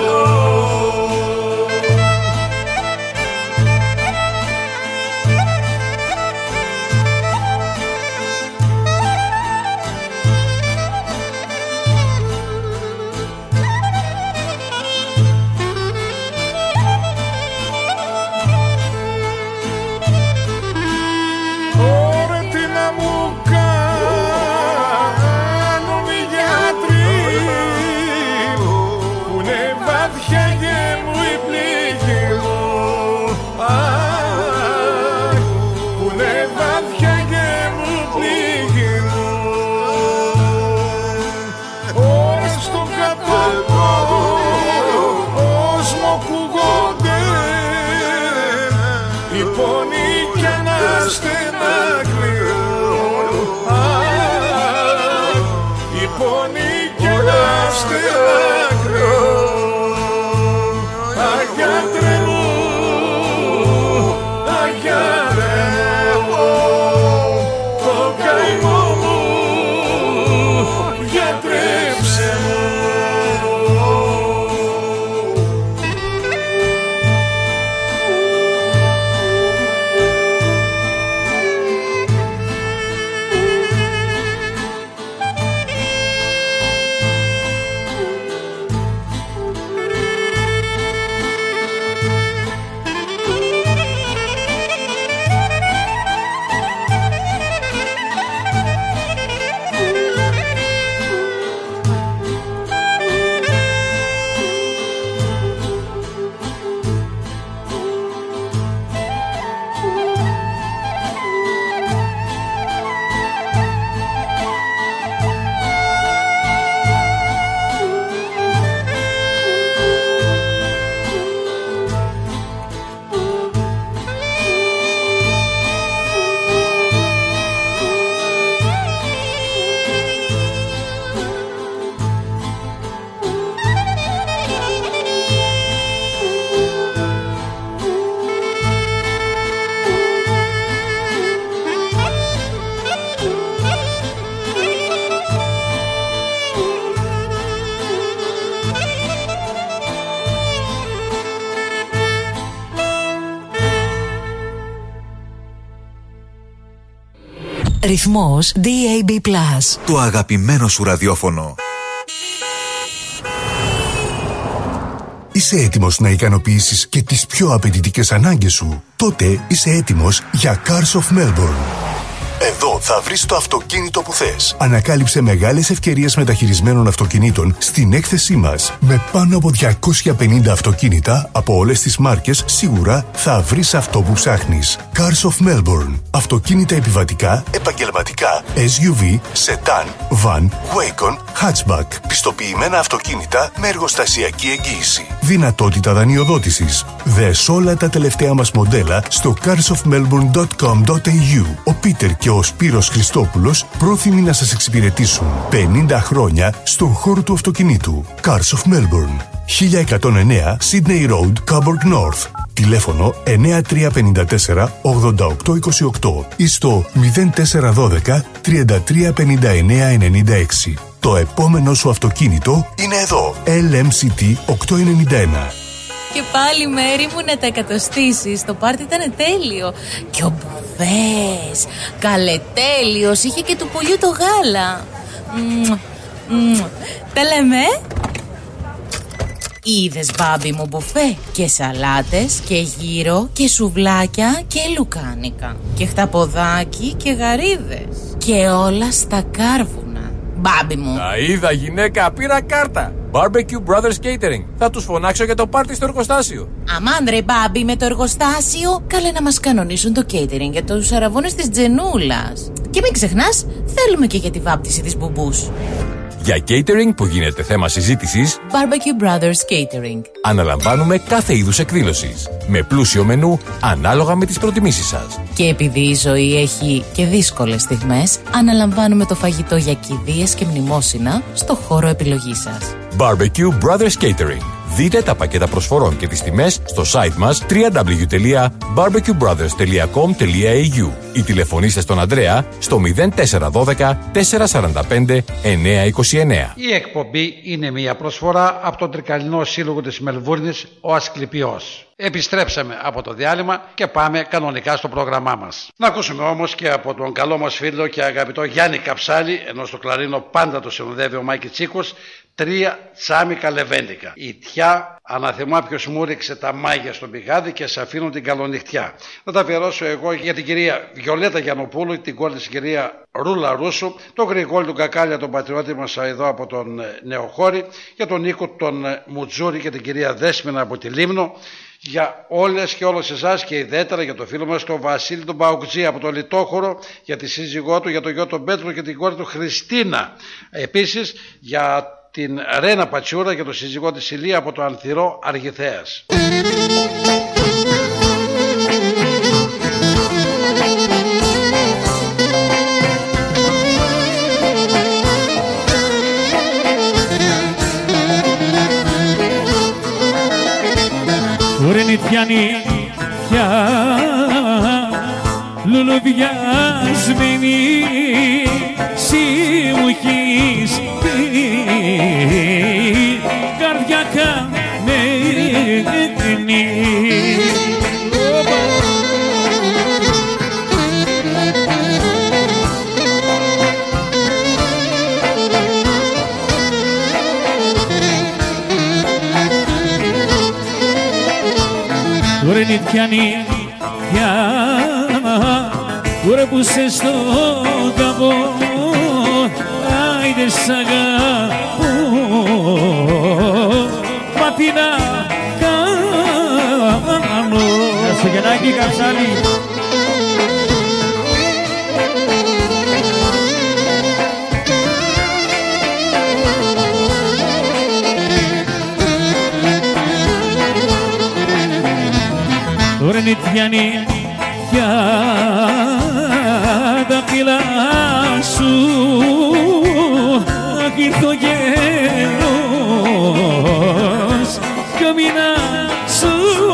Ρυθμός ντι έι μπι Plus. Το αγαπημένο σου ραδιόφωνο. Είσαι έτοιμος να ικανοποιήσεις και τις πιο απαιτητικές ανάγκες σου? Τότε είσαι έτοιμος για Cars of Melbourne. Εδώ θα βρεις το αυτοκίνητο που θες. Ανακάλυψε μεγάλες ευκαιρίες μεταχειρισμένων αυτοκινήτων στην έκθεσή μας. Με πάνω από διακόσια πενήντα αυτοκίνητα από όλες τις μάρκες, σίγουρα θα βρεις αυτό που ψάχνεις. Cars of Melbourne. Αυτοκίνητα επιβατικά, επαγγελματικά, ες γιου βι, sedan, van, wagon, hatchback. Πιστοποιημένα αυτοκίνητα με εργοστασιακή εγγύηση. Δυνατότητα δανειοδότησης. Δες όλα τα τελευταία μας μοντέλα στο cars of melbourne dot com dot a u. Ο Πίτερ και ο Σπύρος Χριστόπουλος πρόθυμοι να σας εξυπηρετήσουν πενήντα χρόνια στον χώρο του αυτοκινήτου. Cars of Melbourne. χίλια εκατόν εννέα Sydney Road, Coburg North. Τηλέφωνο εννιά τρία πέντε τέσσερα ογδόντα οκτώ είκοσι οκτώ ή στο μηδέν τέσσερα ένα δύο τριάντα τρία πενήντα εννέα ενενήντα έξι. Το επόμενο σου αυτοκίνητο είναι εδώ. ελ εμ σι τι οκτακόσια ενενήντα ένα. Και πάλι μέρη μου να τα εκατοστήσεις. Το πάρτι ήταν τέλειο. Και ο Μπουφές καλετέλειος. Είχε και του πουλιού το γάλα. Μ, μ, τα λέμε. Είδες μπάμπι μου μπουφέ? Και σαλάτες και γύρο και σουβλάκια και λουκάνικα και χταποδάκι και γαρίδες και όλα στα κάρβουνα. Μπάμπι μου. Τα είδα γυναίκα, πήρα κάρτα. Barbecue Brothers Catering. Θα τους φωνάξω για το πάρτι στο εργοστάσιο. Αμάν ρε μπάμπη με το εργοστάσιο. Καλέ να μας κανονίσουν το catering για τους αραβώνες της Τζενούλας. Και μην ξεχνάς, θέλουμε και για τη βάπτιση της μπουμπούς. Για catering που γίνεται θέμα συζήτησης, Barbecue Brothers Catering. Αναλαμβάνουμε κάθε είδους εκδήλωσης, με πλούσιο μενού ανάλογα με τις προτιμήσεις σας. Και επειδή η ζωή έχει και δύσκολες στιγμές, αναλαμβάνουμε το φαγητό για κηδείες και μνημόσυνα στο χώρο επιλογής σας. Barbecue Brothers Catering. Δείτε τα πακέτα προσφορών και τις τιμές στο site μας double-u double-u double-u τελεία barbecue brothers τελεία com τελεία a u ή τηλεφωνήστε στον Ανδρέα στο μηδέν τέσσερα ένα δύο τέσσερα τέσσερα πέντε εννιά δύο εννιά. Η εκπομπή είναι μια προσφορά από τον Τρικαλινό Σύλλογο της Μελβούρνης, ο Ασκληπιός. Επιστρέψαμε από το διάλειμμα και πάμε κανονικά στο πρόγραμμά μας. Να ακούσουμε όμως και από τον καλό μας φίλο και αγαπητό Γιάννη Καψάλη, ενώ στο κλαρίνο πάντα το συνοδεύει ο Μάκη Τσίκος, τρία τσάμικα λεβέντικα. Η τιά αναθεμά ποιος μου ρίξε τα μάγια στον πηγάδι και σε αφήνω την καλονυχτιά. Θα τα αφιερώσω εγώ για την κυρία Βιολέτα Γιαννοπούλου, την κόρη της κυρία Ρούλα Ρούσου, τον Γρηγόλη του Κακάλια, τον πατριώτη μας εδώ από τον Νεοχώρη, για τον Νίκο τον Μουτζούρη και την κυρία Δέσποινα από τη Λίμνο, για όλες και όλους εσάς και ιδιαίτερα για το φίλο μας τον Βασίλη τον Παουκτζή από το Λιτόχωρο, για τη σύζυγό του, για τον γιο τον Πέτρο και την κόρη του Χριστίνα. Επίσης για την Ρένα Πατσούρα και τον σύζυγό της Ηλία από το Ανθυρό Αργιθέας. Ωραία νητιάνη πια λουλουδιασμένη σι μου έχεις την καρδιά καμένη. Ωραία νητιάνη πια ωραία που σε στο καπό άιντε σ' αγαπώ μα τι να κάνω. Γεια σου Γεννάκη Καψάλη. Ωραία νητιάνη για τα φύλλα σου αχ ήρθε ο γέρος κι ο μήνας σου.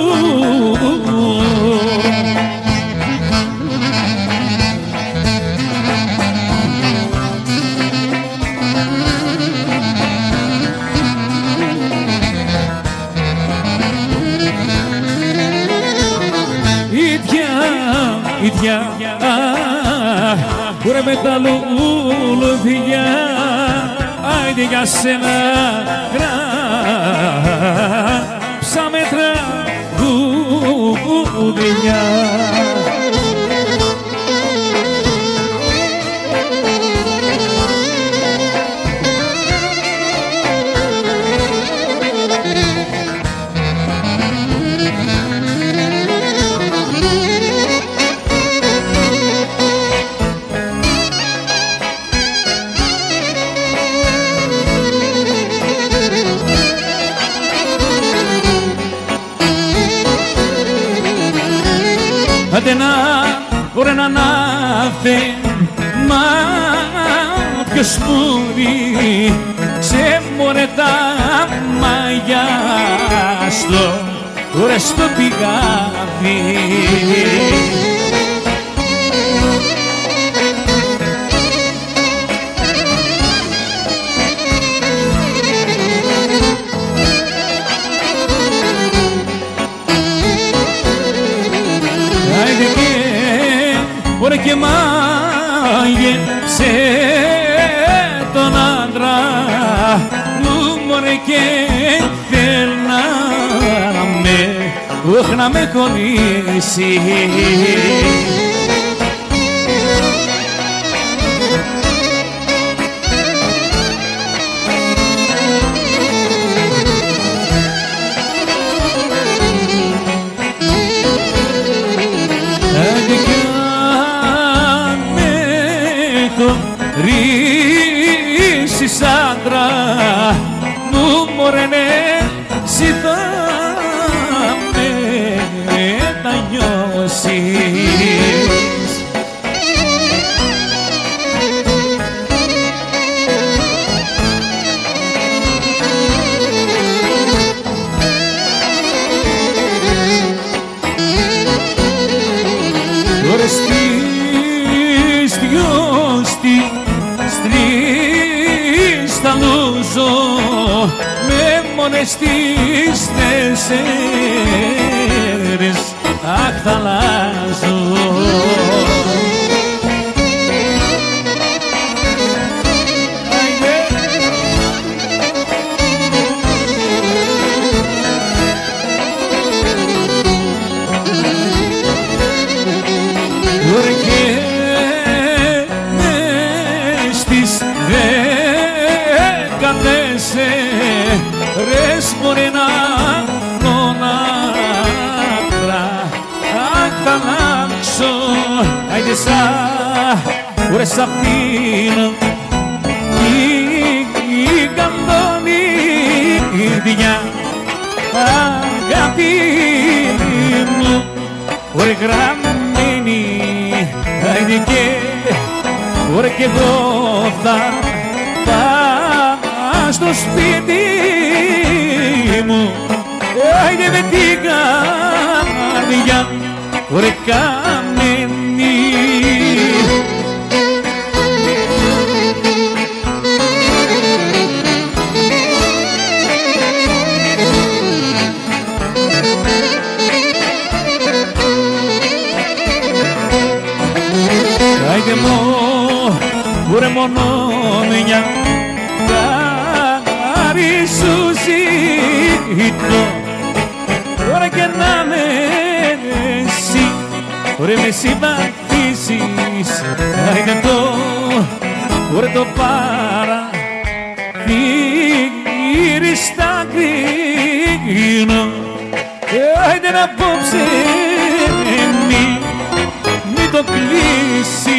Ίδια, κουρε με τα λουλουδιά, άιντε για σένα γράψα με τραγούδια. Άντε να, ωραία να να'θε, μα ποιος μου ρίξε μωρέ τα μαγιά στο, ωραία στο πηγάδι. Ωραία και μάγεψε τον άντρα μου μωρέ και θέλ να με, όχ να με κολλήσει. έχεις άντρα μου μωρέ ναι, εσύ θα μετανιώσεις. Τώρα στις δυο στα λούζω με μόνες τις τέσσερις αχ θα αλλάζω. Ρες μπορεί να μονάκρα αν θα αλλάξω άιντε σαν ουρες αυτήν η καντονίδια αγάπη μου ωρε γραμμένη άιντε και ωρε κι εγώ θα πάω στο σπίτι μου άιντε με την καρδιά ωρε καμένη. Άιντε μου ωρε μόνο μια χάρη σου ζήτω τώρα και να με εσύ ωραία με συμπαθήσεις άιντε το ωραία το παραθύρι στα κρίνω άιντε να απόψε μη, μη το κλείσει.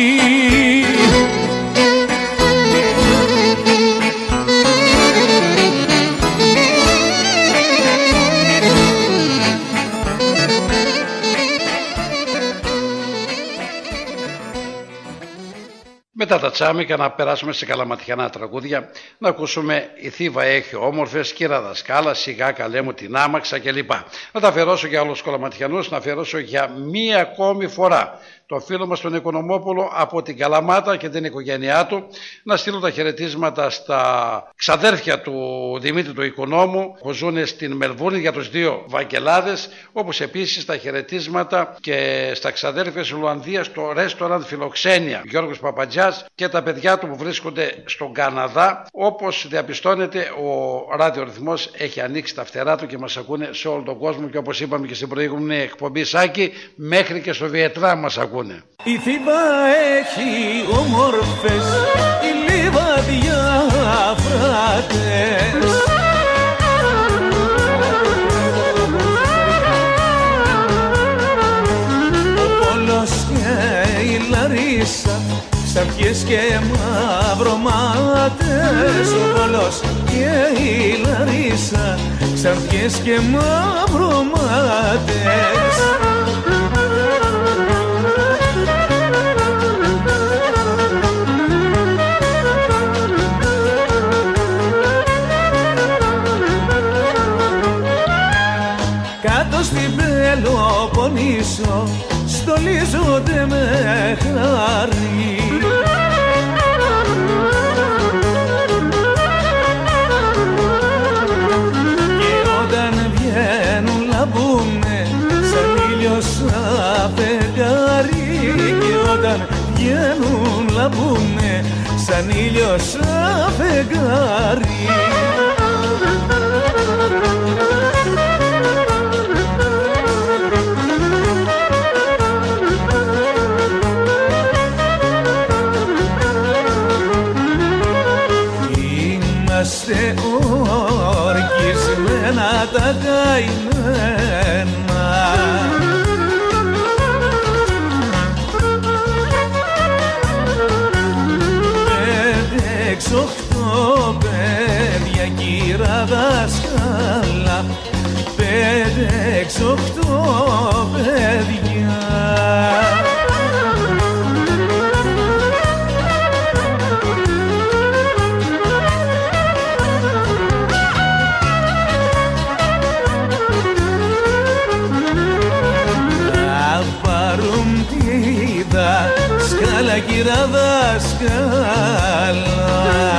Μετά τα τσάμικα να περάσουμε σε καλαματιανά τραγούδια, να ακούσουμε «Η Θήβα έχει όμορφες», «Κύρα δασκάλα», «Σιγά καλέ μου την άμαξα» κλπ. Να τα αφιερώσω για όλους τους καλαματιανούς, να αφιερώσω για μία ακόμη φορά το φίλο μας τον Οικονομόπουλο από την Καλαμάτα και την οικογένειά του, να στείλω τα χαιρετίσματα στα ξαδέρφια του Δημήτρη του Οικονόμου που ζουν στην Μελβούρνη για τους δύο Βαγγελάδες, όπως επίσης τα χαιρετίσματα και στα ξαδέρφια της Λουανδίας στο ρέστοραντ Φιλοξένια Γιώργος Παπαντζιάς και τα παιδιά του που βρίσκονται στον Καναδά. Όπως διαπιστώνετε, ο ραδιορυθμός έχει ανοίξει τα φτερά του και μας ακούνε σε όλο τον κόσμο και όπως είπαμε και στην προηγούμενη εκπομπή Σάκη, μέχρι και στο Βιετνάμ μας ακούνε. Η Θήβα έχει όμορφες, η λιβαδιά φράτες. Ο Πόλος και η Λαρίσα, ξαφιές και μαυρομάτες. Ο Πόλος και η Λαρίσα, ξαφιές και μαυρομάτες. Στην Πελοποννήσο στολίζονται με χάρη και όταν βγαίνουν λαμπούνε σαν ήλιο σαν φεγγάρι και όταν βγαίνουν λαμπούνε σαν ήλιο σαν φεγγάρι. Είμαστε ορκισμένα τα καημένα πέντε, έξι, οχτώ παιδιά κύρα δάσκαλα, πέντε έξι οχτώ παιδιά. Θα πάρουν τη δάσκαλα κύρα δάσκαλα,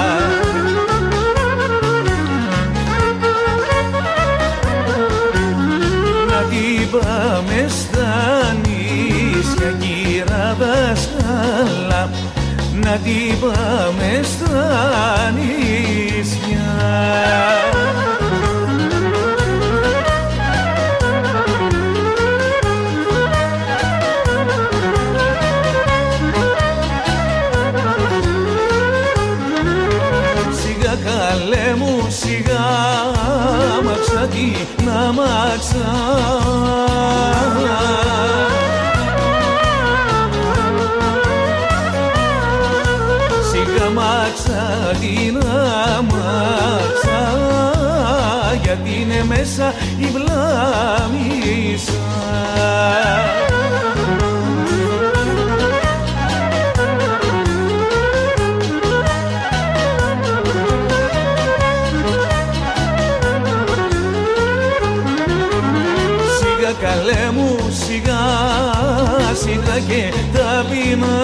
πάμε στα νησιά κύρα δάσκαλα, να την πάμε στα νησιά. Σιγά καλέ μου σιγά, μάξα τι να μάξα, σιγά μάξα την αμάξα, γιατί είναι μέσα η βλάμισα. Καλέ μου σιγά, σιγά και τα βήμα,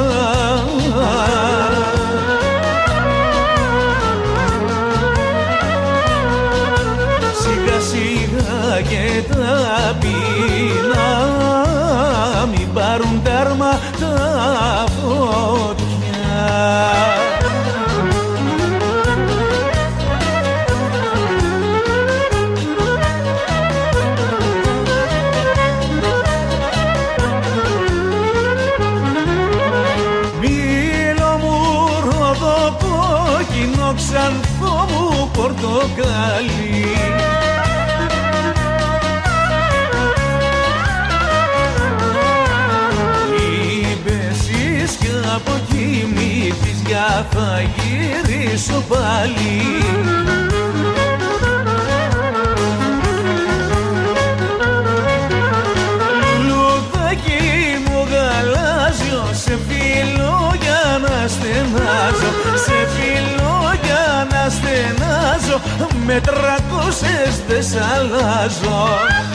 σιγά σιγά και τα πίνα, μην πάρουν τάρμα τα φωτιά. Ξανθό μου πορτοκάλι, είπες κι από κοιμήθεις, για θα γυρίσω πάλι. Λουδάκι μου γαλάζιο, σε φίλο για να στενάζω, σε φίλο να στενάζω, με τρακόσες δεν σ' αλλάζω.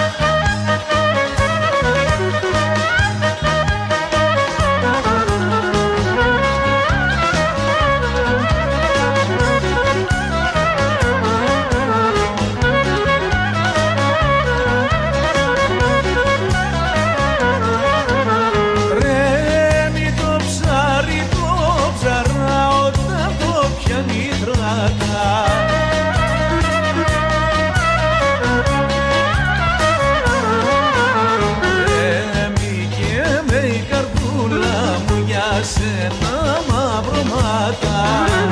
Ρέμει το ψάρι, το ψαρά όταν το πιάνει τράτα. Σένα μαύρο μάτα,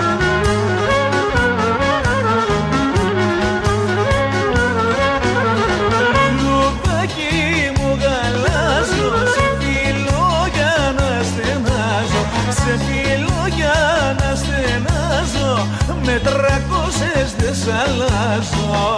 λουδάκι μου γαλάζω, σε φίλο για να στενάζω, σε φίλο για να στενάζω, με τρακόσες δεν σ' αλλάζω.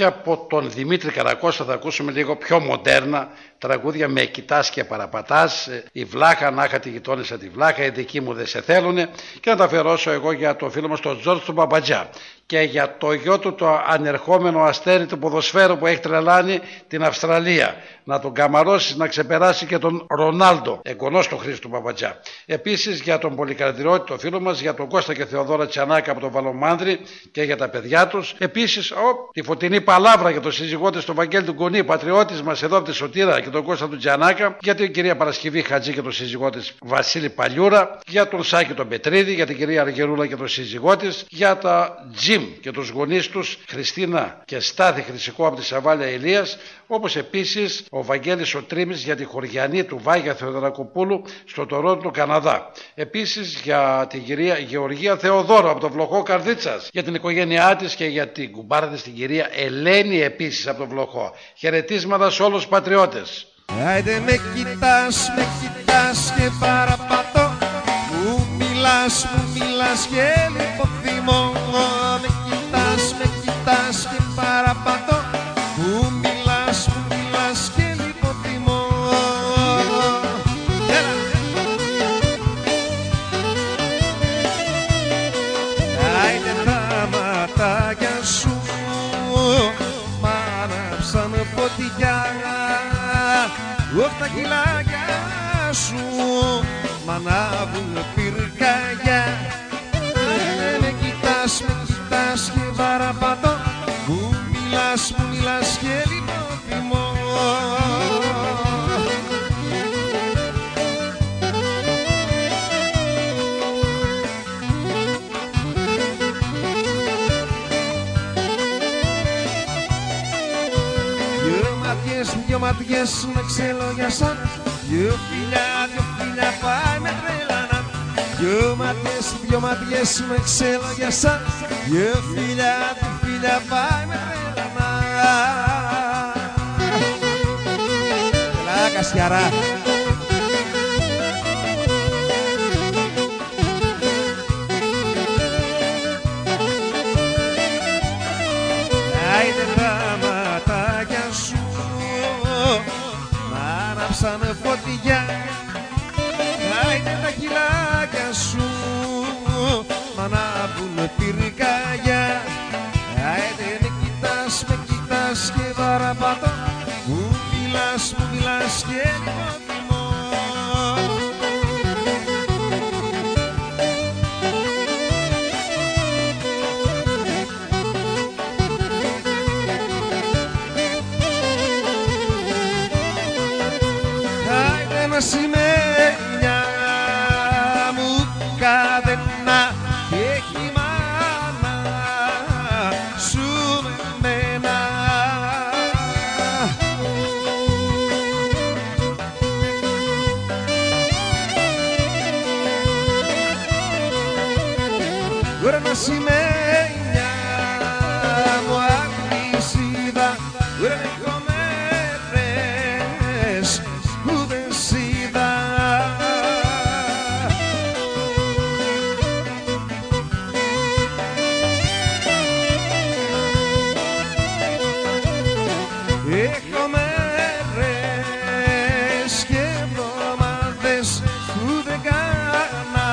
Και από τον Δημήτρη Καρακώστα θα ακούσουμε λίγο πιο μοντέρνα τραγούδια με κοιτάς και παραπατάς, η Βλάχα, να είχα τη γειτόνισσα τη Βλάχα, οι δικοί μου δεν σε θέλουνε, και να τα αφιερώσω εγώ για το φίλο μας τον Τζόρτζ του Μπαμπατζά και για το γιο του το ανερχόμενο αστέρι του ποδοσφαίρου που έχει τρελάνει την Αυστραλία. Να τον καμαρώσει να ξεπεράσει και τον Ρονάλντο, εγγονός του Χρήστου Μπαμπατζά. Επίσης για τον Πολυκρατηριώτη το φίλο μας, για τον Κώστα και Θεοδόρα Τσιανάκα από τον Βαλομάνδρη και για τα παιδιά τους. Επίσης ο, τη φωτεινή παλάβρα για τον σύζυγό της, τον Βαγγέλη του Γκονή, πατριώτης μας εδώ από τη Σωτήρα, και τον Κώστα του Τζανάκα, για την κυρία Παρασκευή Χατζή και τον σύζυγό της Βασίλη Παλιούρα, για τον Σάκη τον Πετρίδη, για την κυρία Αργερούλα και τον σύζυγό της, για τα Τζιμ και τους γονείς τους Χριστίνα και Στάθη Χρυσικό από τη Σαβάλια Ηλίας, όπως επίσης ο Βαγγέλης ο Τρίμης για τη χωριανή του Βάγια Θεοδωρακοπούλου στο Τορόντο του Καναδά. Επίσης για την κυρία Γεωργία Θεοδόρο από το Βλοχό Καρδίτσας, για την οικογένειά της και για την κουμπάρα της την κυρία Ελένη επίσης από το Βλοχό. Χαιρετίσματα σε όλους τους πατριώτες. Άιντε με κοιτάς, με κοιτάς και παραπατώ, μου μιλάς, μου μιλάς και λιποθυμώ. Με κοιτάς, με κοιτάς και παραπατώ, μου μιλάς, μου μιλάς και λιποθυμώ. Άιντε τα ματάκια σου μ' άναψαν φωτιά, όχ τα χειλάκια σου μ' ανάβουν πυρκαγιά. Με κοιτάς, με κοιτάς και παραπατώ, μου μιλάς, μου μιλάς και λιποθυμώ. Δυο ματιές, δυο ματιές με ξελόγιασαν, δυο φιλιά, δυο φιλιά πάει με τρέλαναν. Δυο ματιές, δυο ματιές με ξελόγιασαν, δυο φιλιά, δυο φιλιά πάει με τρέλαναν. Έλα Κασιαρά. Άιντε τα ματάκια σου μ' άναψαν φωτιά, άιντε τα χειλάκια σου μ' ανάβουν πυρκαγιά. Άιντε με κοιτάς, με κοιτάς και παραπατώ, μου μιλάς, μου μιλάς και λιποθυμώ. Σημαίνια μου καδενά και έχει μάνα σου με μένα. Ουρανά σημαίνια μου αγνησίδα, ουρανά έχω μέρες που δεν σίδα. Έχω μέρες και εβδομάδες που δεν κάνα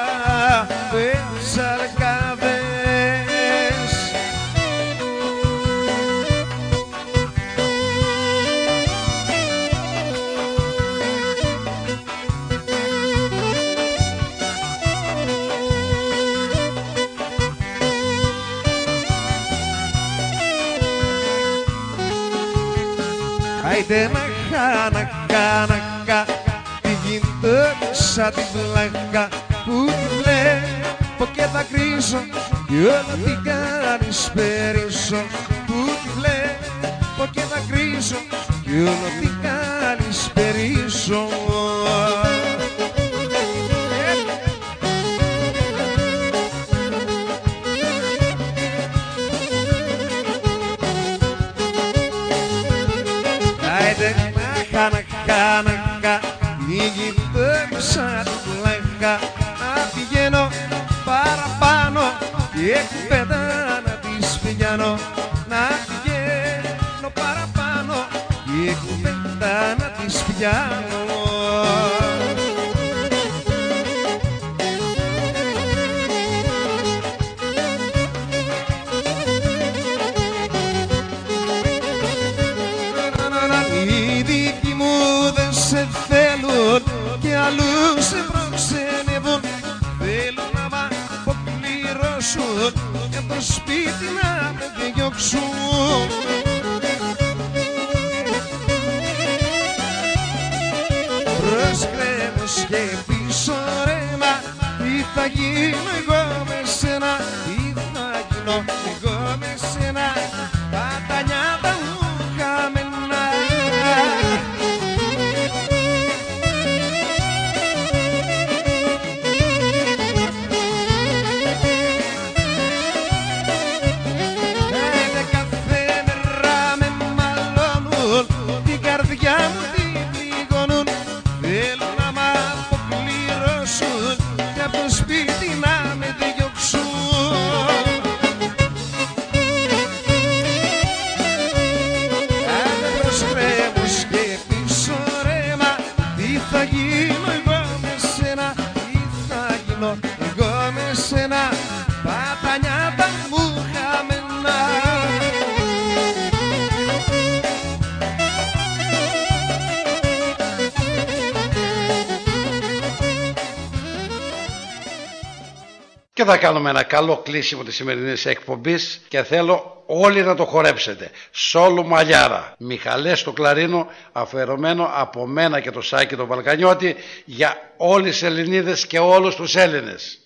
πεζαρκάδες. Άιντε να χάνα, κάνα, κα, τη γυντώτησα τη βλάχα που τη βλέπω και θα κρίσω κι όλα την κάνεις περίσω. Που τη βλέπω και θα κρίσω κι όλα την κάνεις περίσω. Χάνα, χάνα, κα, γυντώτησα τη βλάχα, να πηγαίνω παραπάνω και κουβέντα να της πηγαίνω, να πηγαίνω καρδιά μου. Οι δικοί μου δεν σε θέλουν και αλλού σε προξενεύουν. Θέλουν να μ' αποκληρώσουν και από το σπίτι να με διώξουν. Προς κρέμος και πίσω ρέμα, τι θα γίνω εγώ με σένα, τι θα γίνω εγώ με σένα, τα νιάτα μου χαμένα. Κάθε μέρα με μαλώνουν, την καρδιά μου την πληγώνουν. Θέλουν να μ' αποκληρώσουν και από το σπίτι να με διώξουν. Κάνε προς κρέμος και πίσω ρέμα, τι θα γίνω εγώ με σένα, τι θα γίνω εγώ με σένα, τα νιάτα μου χαμένα. Και θα κάνουμε ένα καλό κλείσιμο της σημερινής εκπομπής και θέλω όλοι να το χορέψετε. Σόλου Μαλιάρα, Μιχαλές στο κλαρίνο, αφιερωμένο από μένα και το Σάκη τον Βαλκανιώτη για όλες τις Ελληνίδες και όλους τους Έλληνες.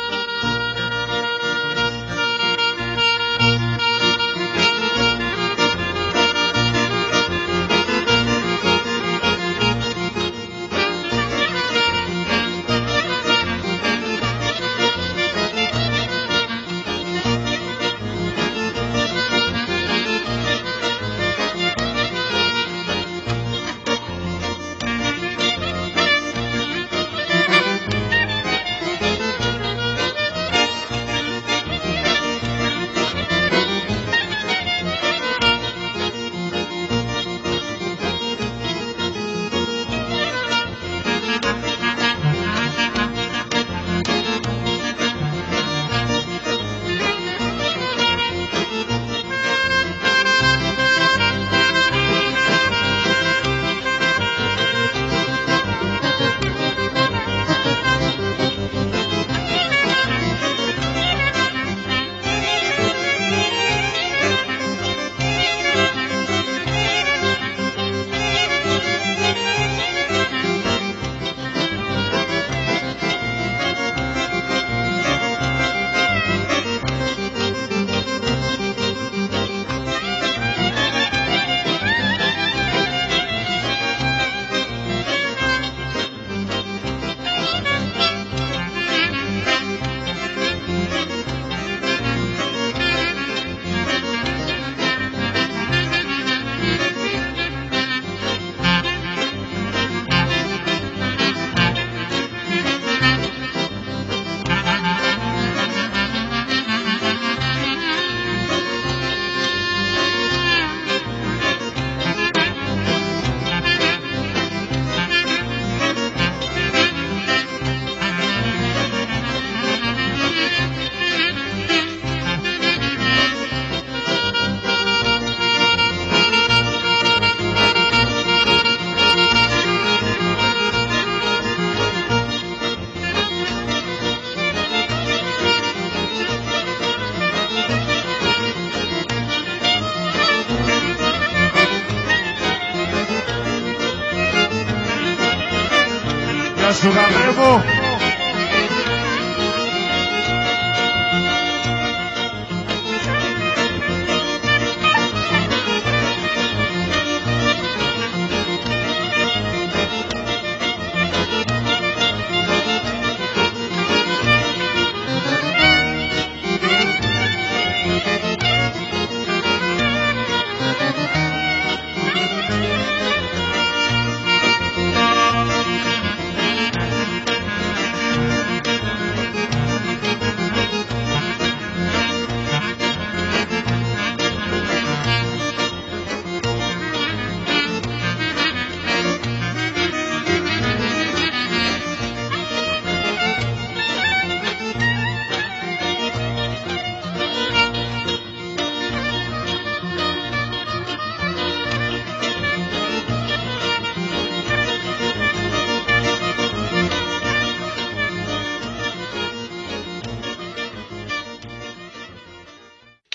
σου γαμεύω.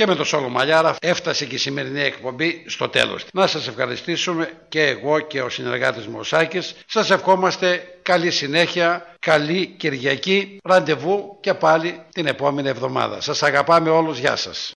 Και με το Σόλο Μαλιάρα έφτασε και η σημερινή εκπομπή στο τέλος. Να σας ευχαριστήσουμε και εγώ και ο συνεργάτης μου ο Σάκης. Σας ευχόμαστε καλή συνέχεια, καλή Κυριακή, ραντεβού και πάλι την επόμενη εβδομάδα. Σας αγαπάμε όλους, γεια σας.